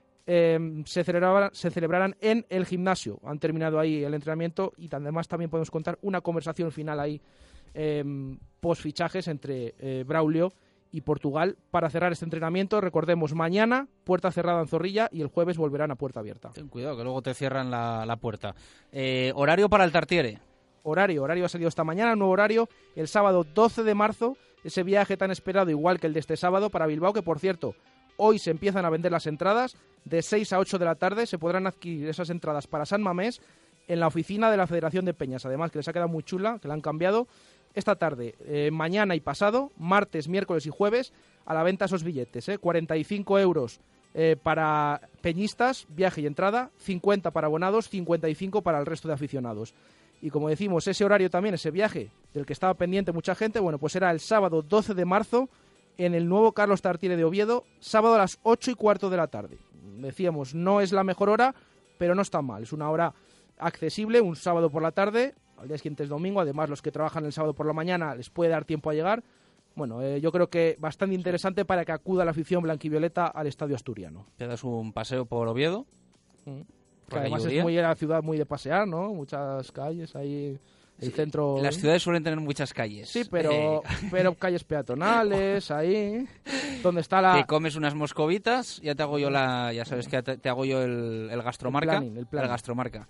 se celebraran en el gimnasio. Han terminado ahí el entrenamiento y además también podemos contar una conversación final ahí post fichajes entre Braulio y Portugal para cerrar este entrenamiento. Recordemos, mañana puerta cerrada en Zorrilla y el jueves volverán a puerta abierta. Ten cuidado que luego te cierran la puerta. Horario para el Tartiere. Horario ha salido esta mañana, nuevo horario, el sábado 12 de marzo, ese viaje tan esperado, igual que el de este sábado, para Bilbao, que por cierto, hoy se empiezan a vender las entradas, de 6 a 8 de la tarde se podrán adquirir esas entradas para San Mamés en la oficina de la Federación de Peñas, además que les ha quedado muy chula, que la han cambiado. Esta tarde, mañana y pasado, martes, miércoles y jueves, a la venta esos billetes, 45 euros para peñistas, viaje y entrada, 50 para abonados, 55 para el resto de aficionados. Y como decimos, ese horario también, ese viaje del que estaba pendiente mucha gente, bueno, pues era el sábado 12 de marzo en el nuevo Carlos Tartiere de Oviedo, sábado a las 8:15 de la tarde. Decíamos, no es la mejor hora, pero no está mal, es una hora accesible, un sábado por la tarde, al día siguiente es domingo, además los que trabajan el sábado por la mañana les puede dar tiempo a llegar. Bueno, yo creo que bastante interesante para que acuda la afición blanquivioleta al Estadio Asturiano. Te das un paseo por Oviedo. Que además es muy la ciudad muy de pasear, ¿no? Muchas calles ahí, el centro... Las ciudades suelen tener muchas calles. Sí, pero calles peatonales, ahí, donde está la... Te comes unas moscovitas, ya te hago yo ya sabes que te hago yo el gastromarca. El gastromarca.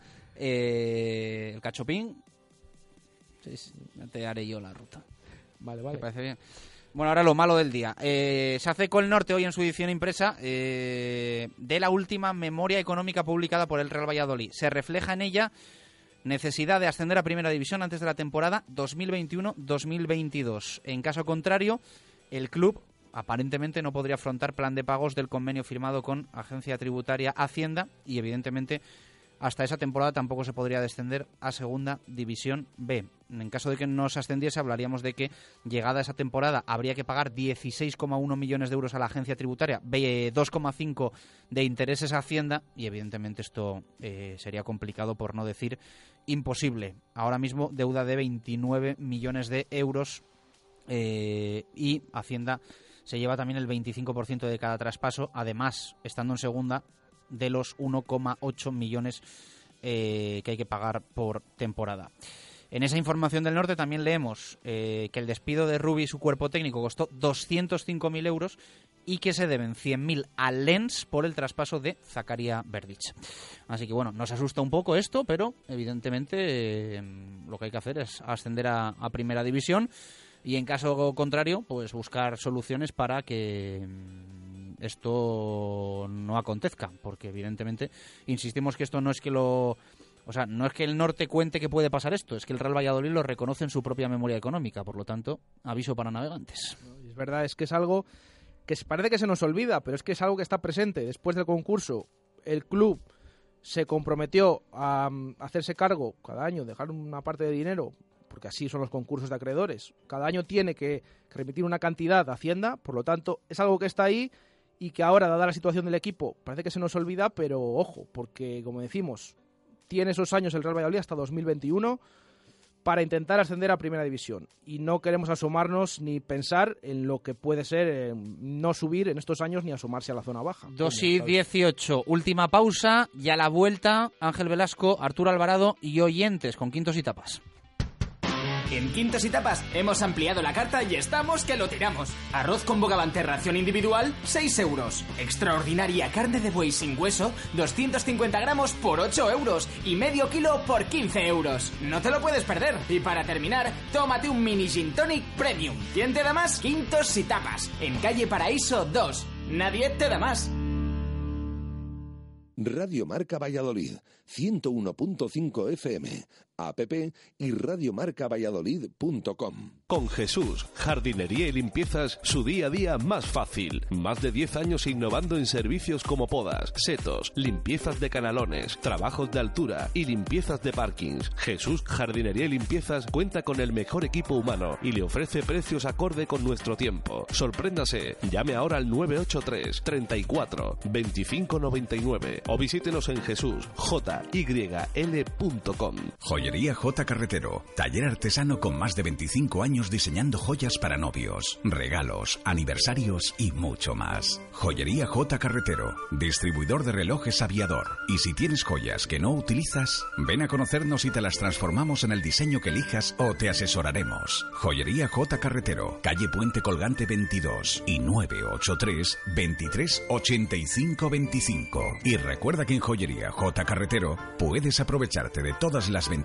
El cachopín, sí, ya te haré yo la ruta. Vale. ¿Te parece bien? Bueno, ahora lo malo del día. Se hace con el Norte hoy en su edición impresa de la última memoria económica publicada por el Real Valladolid. Se refleja en ella necesidad de ascender a Primera División antes de la temporada 2021-2022. En caso contrario, el club aparentemente no podría afrontar plan de pagos del convenio firmado con Agencia Tributaria Hacienda y evidentemente hasta esa temporada tampoco se podría descender a Segunda División B. En caso de que no se ascendiese, hablaríamos de que llegada esa temporada habría que pagar 16,1 millones de euros a la agencia tributaria, 2,5 de intereses a Hacienda y evidentemente esto sería complicado, por no decir imposible. Ahora mismo deuda de 29 millones de euros y Hacienda se lleva también el 25% de cada traspaso, además, estando en segunda, de los 1,8 millones que hay que pagar por temporada. En esa información del Norte también leemos que el despido de Rubi y su cuerpo técnico costó 205.000 euros y que se deben 100.000 al Lens por el traspaso de Zakaria Verdic. Así que bueno, nos asusta un poco esto, pero evidentemente lo que hay que hacer es ascender a Primera División y en caso contrario, pues buscar soluciones para que esto no acontezca, porque evidentemente insistimos que esto no es que no es que el Norte cuente que puede pasar esto, es que el Real Valladolid lo reconoce en su propia memoria económica, por lo tanto, aviso para navegantes. Es verdad, es que es algo que parece que se nos olvida, pero es que es algo que está presente. Después del concurso, el club se comprometió a hacerse cargo cada año, dejar una parte de dinero, porque así son los concursos de acreedores. Cada año tiene que remitir una cantidad a Hacienda, por lo tanto, es algo que está ahí y que ahora, dada la situación del equipo, parece que se nos olvida, pero ojo, porque como decimos, tiene esos años el Real Valladolid hasta 2021 para intentar ascender a Primera División. Y no queremos asomarnos ni pensar en lo que puede ser no subir en estos años ni asomarse a la zona baja. 2:18, última pausa y a la vuelta Ángel Velasco, Arturo Alvarado y oyentes con Quintos y Tapas. En Quintos y Tapas hemos ampliado la carta y estamos que lo tiramos. Arroz con bogavante ración individual, 6 euros. Extraordinaria carne de buey sin hueso, 250 gramos por 8 euros. Y medio kilo por 15 euros. No te lo puedes perder. Y para terminar, tómate un mini gin tonic premium. ¿Quién te da más? Quintos y Tapas. En calle Paraíso 2. Nadie te da más. Radio Marca Valladolid, 101.5 FM, app y radiomarcavalladolid.com. Con Jesús, jardinería y limpiezas, su día a día más fácil. Más de 10 años innovando en servicios como podas, setos, limpiezas de canalones, trabajos de altura y limpiezas de parkings. Jesús, jardinería y limpiezas cuenta con el mejor equipo humano y le ofrece precios acorde con nuestro tiempo. Sorpréndase, llame ahora al 983 34 25 99 o visítenos en jesusjyl.com. Joyería J. Carretero, taller artesano con más de 25 años diseñando joyas para novios, regalos, aniversarios y mucho más. Joyería J. Carretero, distribuidor de relojes Aviador. Y si tienes joyas que no utilizas, ven a conocernos y te las transformamos en el diseño que elijas o te asesoraremos. Joyería J. Carretero, calle Puente Colgante 22 y 983 23 85 25. Y recuerda que en Joyería J. Carretero puedes aprovecharte de todas las ventajas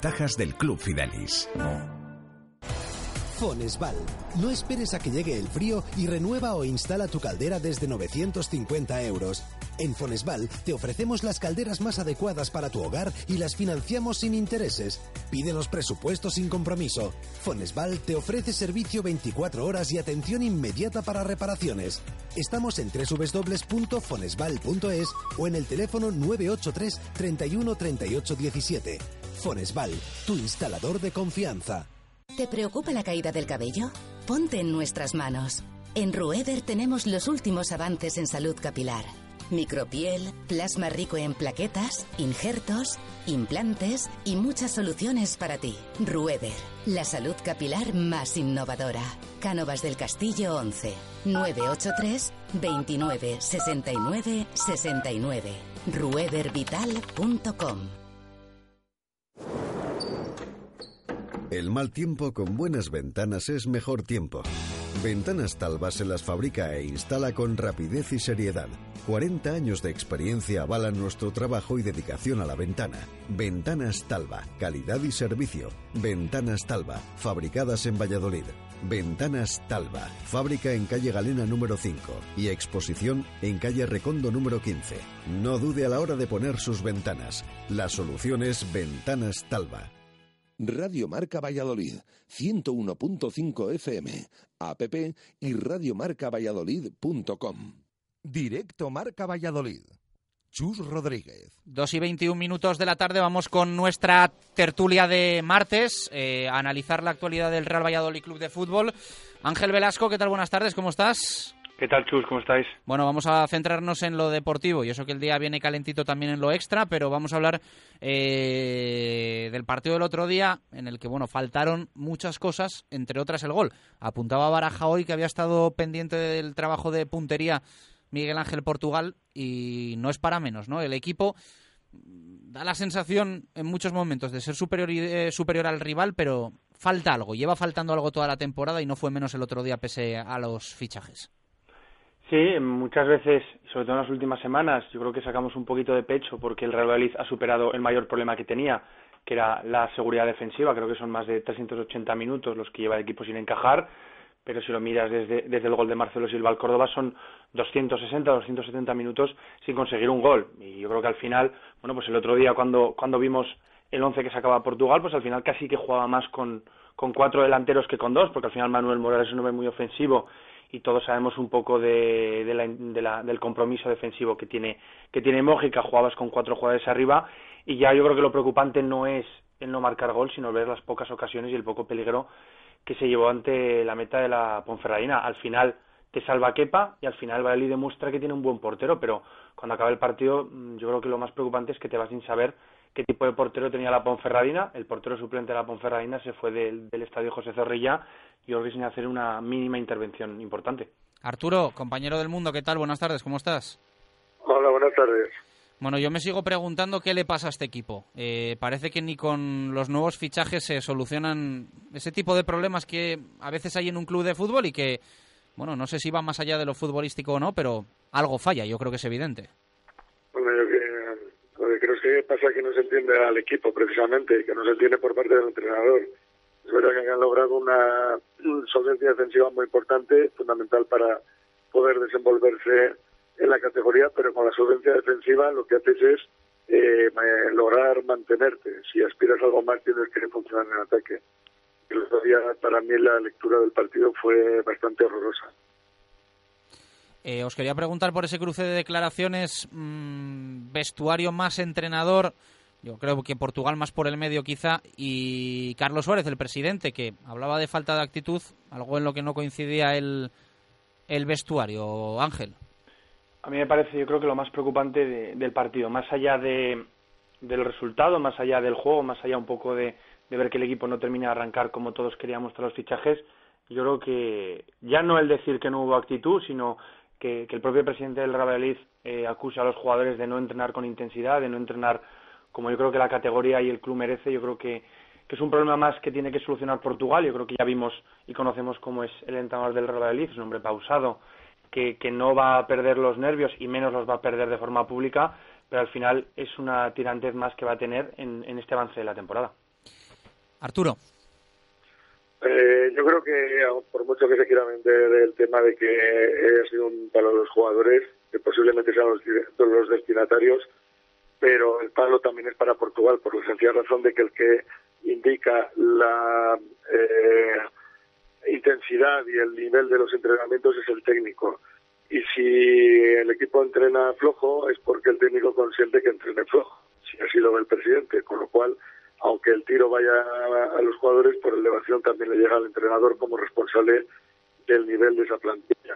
ventajas del Club Fidelis. Fonesval. No esperes a que llegue el frío y renueva o instala tu caldera desde 950 euros. En Fonesval te ofrecemos las calderas más adecuadas para tu hogar y las financiamos sin intereses. Pide los presupuestos sin compromiso. Fonesval te ofrece servicio 24 horas y atención inmediata para reparaciones. Estamos en www.fonesval.es o en el teléfono 983 31 38 17. Fonesval, tu instalador de confianza. ¿Te preocupa la caída del cabello? Ponte en nuestras manos. En Rueder tenemos los últimos avances en salud capilar. Micropiel, plasma rico en plaquetas, injertos, implantes y muchas soluciones para ti. Rueder, la salud capilar más innovadora. Cánovas del Castillo 11, 983 29 69 69. ruedervital.com. El mal tiempo con buenas ventanas es mejor tiempo. Ventanas Talva se las fabrica e instala con rapidez y seriedad. 40 años de experiencia avalan nuestro trabajo y dedicación a la ventana. Ventanas Talva, calidad y servicio. Ventanas Talva, fabricadas en Valladolid. Ventanas Talva, fábrica en calle Galena número 5 y exposición en calle Recondo número 15. No dude a la hora de poner sus ventanas. La solución es Ventanas Talva. Radio Marca Valladolid, 101.5 FM, app y radiomarcavalladolid.com. Directo Marca Valladolid. Chus Rodríguez. 2:21 de la tarde, vamos con nuestra tertulia de martes, a analizar la actualidad del Real Valladolid Club de Fútbol. Ángel Velasco, ¿qué tal? Buenas tardes, ¿cómo estás? ¿Qué tal, Chus? ¿Cómo estáis? Bueno, vamos a centrarnos en lo deportivo, y eso que el día viene calentito también en lo extra, pero vamos a hablar del partido del otro día, en el que, bueno, faltaron muchas cosas, entre otras el gol. Apuntaba Baraja hoy que había estado pendiente del trabajo de puntería Miguel Ángel Portugal, y no es para menos, ¿no? El equipo da la sensación en muchos momentos de ser superior al rival, pero falta algo, lleva faltando algo toda la temporada, y no fue menos el otro día pese a los fichajes. Sí, muchas veces, sobre todo en las últimas semanas, yo creo que sacamos un poquito de pecho porque el Real Valladolid ha superado el mayor problema que tenía, que era la seguridad defensiva. Creo que son más de 380 minutos los que lleva el equipo sin encajar, pero si lo miras desde el gol de Marcelo Silva al Córdoba son 260, 270 minutos sin conseguir un gol. Y yo creo que al final, bueno, pues el otro día cuando vimos el 11 que sacaba Portugal, pues al final casi que jugaba más con 4 delanteros que con 2, porque al final Manuel Morales es un hombre muy ofensivo, y todos sabemos un poco del compromiso defensivo que tiene Mójica. Jugabas con 4 jugadores arriba, y ya yo creo que lo preocupante no es el no marcar gol, sino ver las pocas ocasiones y el poco peligro que se llevó ante la meta de la Ponferradina. Al final te salva Kepa, y al final Valladolid demuestra que tiene un buen portero, pero cuando acabe el partido yo creo que lo más preocupante es que te vas sin saber qué tipo de portero tenía la Ponferradina. El portero suplente de la Ponferradina se fue del estadio José Zorrilla, y yo creo que sin hacer una mínima intervención importante. Arturo, compañero del Mundo, ¿qué tal? Buenas tardes, ¿cómo estás? Hola, buenas tardes. Bueno, yo me sigo preguntando qué le pasa a este equipo. Parece que ni con los nuevos fichajes se solucionan ese tipo de problemas que a veces hay en un club de fútbol, y que, bueno, no sé si va más allá de lo futbolístico o no, pero algo falla, yo creo que es evidente. Bueno, lo que creo que pasa es que no se entiende al equipo, precisamente, que no se entiende por parte del entrenador. Es verdad que han logrado una solvencia defensiva muy importante, fundamental para poder desenvolverse en la categoría, pero con la solvencia defensiva lo que haces es lograr mantenerte. Si aspiras a algo más, tienes que funcionar en ataque. El otro día, para mí, la lectura del partido fue bastante horrorosa. Os quería preguntar por ese cruce de declaraciones, vestuario más entrenador. Yo creo que Portugal más por el medio quizá, y Carlos Suárez, el presidente, que hablaba de falta de actitud, algo en lo que no coincidía el vestuario. Ángel. A mí me parece, yo creo que lo más preocupante del partido, más allá del resultado, más allá del juego, más allá un poco de ver que el equipo no termina de arrancar como todos queríamos tras los fichajes, yo creo que ya no el decir que no hubo actitud, sino que el propio presidente del Real Valladolid acusa a los jugadores de no entrenar con intensidad, de no entrenar como yo creo que la categoría y el club merece. Yo creo que es un problema más que tiene que solucionar Portugal. Yo creo que ya vimos y conocemos cómo es el entrenador del Real Valladolid, es un hombre pausado, que no va a perder los nervios y menos los va a perder de forma pública, pero al final es una tirantez más que va a tener en este avance de la temporada. Arturo. Yo creo que por mucho que se quiera vender el tema de que ha sido un palo a los jugadores, que posiblemente sean los destinatarios, pero el palo también es para Portugal, por la sencilla razón de que el que indica la intensidad y el nivel de los entrenamientos es el técnico. Y si el equipo entrena flojo es porque el técnico consiente que entrene flojo, si así lo ve el presidente, con lo cual, aunque el tiro vaya a los jugadores, por elevación también le llega al entrenador como responsable del nivel de esa plantilla.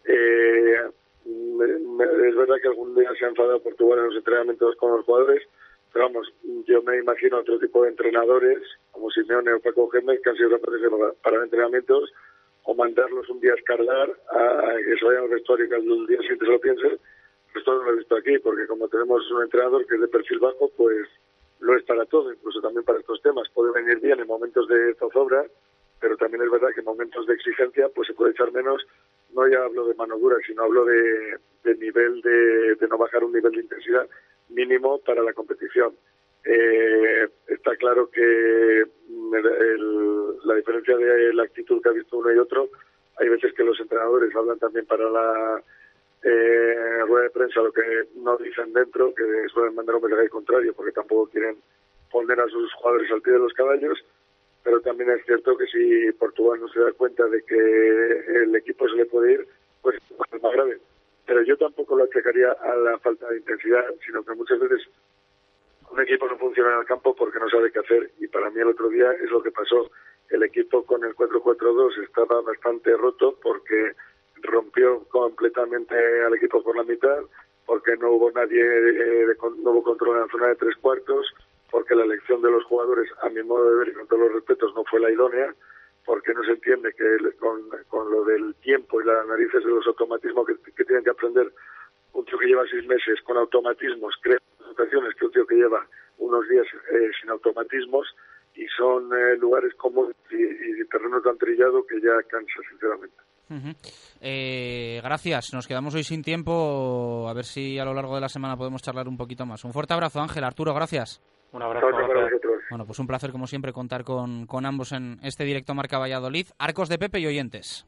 Es verdad que algún día se ha enfadado Portugal en los entrenamientos con los jugadores, pero vamos, yo me imagino otro tipo de entrenadores, como Simeone o Paco Gémez, que han sido capaces de parar entrenamientos o mandarlos un día a escalar a que se vayan al vestuario y que al día siguiente se lo piensen. Esto no lo he visto aquí, porque como tenemos un entrenador que es de perfil bajo, pues lo es para todo, incluso también para estos temas. Puede venir bien en momentos de zozobra, pero también es verdad que en momentos de exigencia pues se puede echar menos. No ya hablo de mano dura, sino hablo de nivel de no bajar un nivel de intensidad mínimo para la competición. Está claro que la diferencia de la actitud que ha visto uno y otro, hay veces que los entrenadores hablan también para la rueda de prensa lo que no dicen dentro, que suelen mandar un mensaje contrario porque tampoco quieren poner a sus jugadores al pie de los caballos, pero también es cierto que si Portugal no se da cuenta de que el equipo se le puede ir, pues es más grave. Pero yo tampoco lo achacaría a la falta de intensidad, sino que muchas veces un equipo no funciona en el campo porque no sabe qué hacer, y para mí el otro día es lo que pasó. El equipo con el 4-4-2 estaba bastante roto porque rompió completamente al equipo por la mitad, porque no hubo nadie, no hubo control en la zona de tres cuartos, porque la elección de los jugadores, a mi modo de ver y con todos los respetos, no fue la idónea, porque no se entiende que con lo del tiempo y las narices de los automatismos que tienen que aprender un tío que lleva 6 meses con automatismos, crea situaciones que un tío que lleva unos días sin automatismos, y son lugares cómodos y terreno tan trillado que ya cansa, sinceramente. Gracias, nos quedamos hoy sin tiempo, a ver si a lo largo de la semana podemos charlar un poquito más. Un fuerte abrazo, Ángel. Arturo, gracias. Un abrazo para vosotros. Bueno, pues un placer como siempre contar con ambos en este directo Marca Valladolid. Arcos de Pepe y oyentes.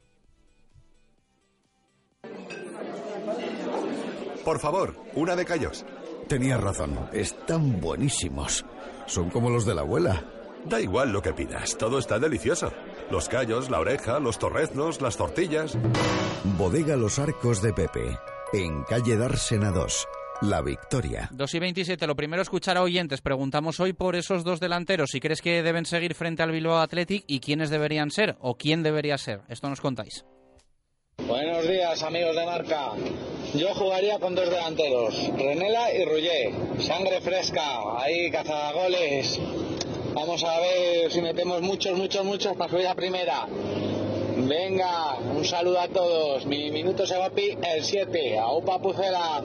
Por favor, una de callos. Tenías razón, están buenísimos. Son como los de la abuela. Da igual lo que pidas, todo está delicioso. Los callos, la oreja, los torreznos, las tortillas. Bodega Los Arcos de Pepe, en calle Dársena 2, La Victoria. 2:27, lo primero escuchar a oyentes. Preguntamos hoy por esos dos delanteros, si crees que deben seguir frente al Bilbao Athletic y quiénes deberían ser o quién debería ser. Esto nos contáis. Buenos días, amigos de Marca. Yo jugaría con dos delanteros, Renela y Rullé. Sangre fresca, ahí cazagoles. Vamos a ver si metemos muchos para subir a primera. Venga, un saludo a todos. Mi minuto Segopi, el 7. Aupa Pucela.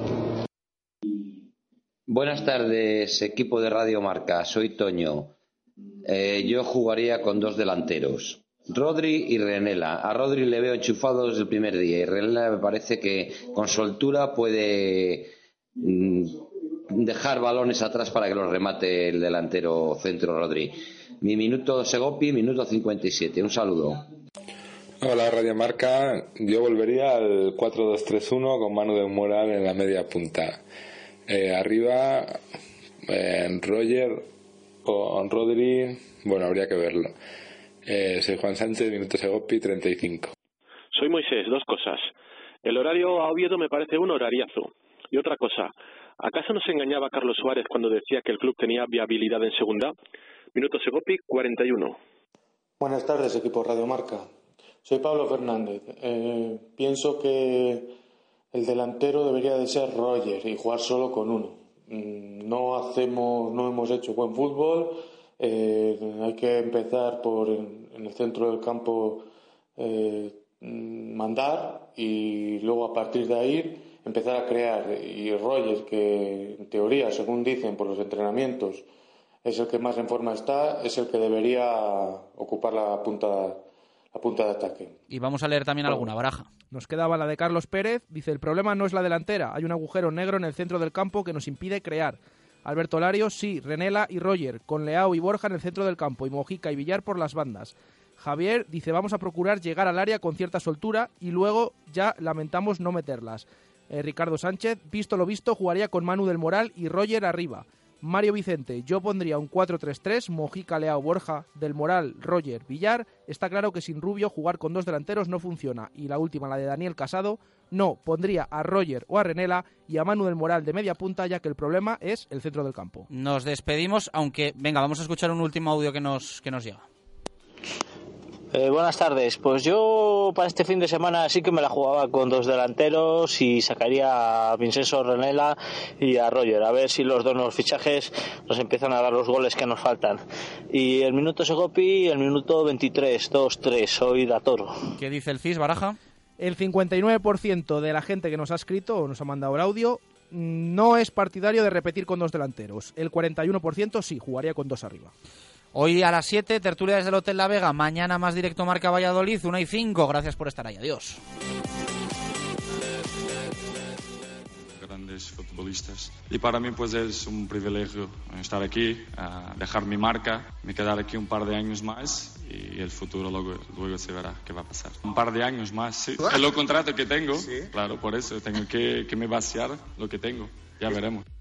Buenas tardes, equipo de Radio Marca. Soy Toño. Yo jugaría con dos delanteros, Rodri y Renela. A Rodri le veo enchufado desde el primer día y Renela me parece que con soltura puede dejar balones atrás para que los remate el delantero centro Rodri. Mi minuto Segopi, minuto 57. Un saludo. Hola Radio Marca, yo volvería al 4-2-3-1 con Manu de Moral en la media punta. Arriba Roger con Rodri, bueno, habría que verlo. Soy Juan Sánchez, minuto Segopi 35. Soy Moisés, dos cosas. El horario a Oviedo me parece un horariazo. Y otra cosa, ¿acaso nos engañaba Carlos Suárez cuando decía que el club tenía viabilidad en segunda? Minuto Segopi 41. Buenas tardes, equipo Radio Marca. Soy Pablo Fernández. Pienso que el delantero debería de ser Roger y jugar solo con uno. No hemos hecho buen fútbol. Hay que empezar por en el centro del campo mandar y luego a partir de ahí empezar a crear. Y Roger, que en teoría, según dicen por los entrenamientos, es el que más en forma está, es el que debería ocupar la punta de ataque. Y vamos a leer también alguna baraja. Nos quedaba la de Carlos Pérez. Dice, el problema no es la delantera. Hay un agujero negro en el centro del campo que nos impide crear. Alberto Lario, sí, Renela y Roger, con Leao y Borja en el centro del campo y Mojica y Villar por las bandas. Javier dice, vamos a procurar llegar al área con cierta soltura y luego ya lamentamos no meterlas. Ricardo Sánchez, visto lo visto, jugaría con Manu del Moral y Roger arriba. Mario Vicente, yo pondría un 4-3-3, Mojica, Leao, Borja, del Moral, Roger, Villar. Está claro que sin Rubio jugar con 2 delanteros no funciona. Y la última, la de Daniel Casado, no, pondría a Roger o a Renela y a Manu del Moral de media punta, ya que el problema es el centro del campo. Nos despedimos, aunque, venga, vamos a escuchar un último audio que nos llega. Buenas tardes. Pues yo para este fin de semana sí que me la jugaba con 2 delanteros y sacaría a Vincenzo Renela y a Roger, a ver si los dos nuevos fichajes nos empiezan a dar los goles que nos faltan. Y el minuto Segopi, el minuto 23, 2-3, soy Datoro. ¿Qué dice el CIS, Baraja? El 59% de la gente que nos ha escrito o nos ha mandado el audio no es partidario de repetir con 2 delanteros. El 41% sí, jugaría con 2 arriba. Hoy a las 7, tertulia desde el Hotel La Vega. Mañana más directo Marca Valladolid, 1:05. Gracias por estar ahí. Adiós. Grandes futbolistas. Y para mí pues es un privilegio estar aquí, dejar mi marca, me quedar aquí un par de años más y el futuro luego se verá qué va a pasar. Un par de años más, sí. Es el contrato que tengo, ¿sí? Claro, por eso tengo que me vaciar lo que tengo. Ya veremos.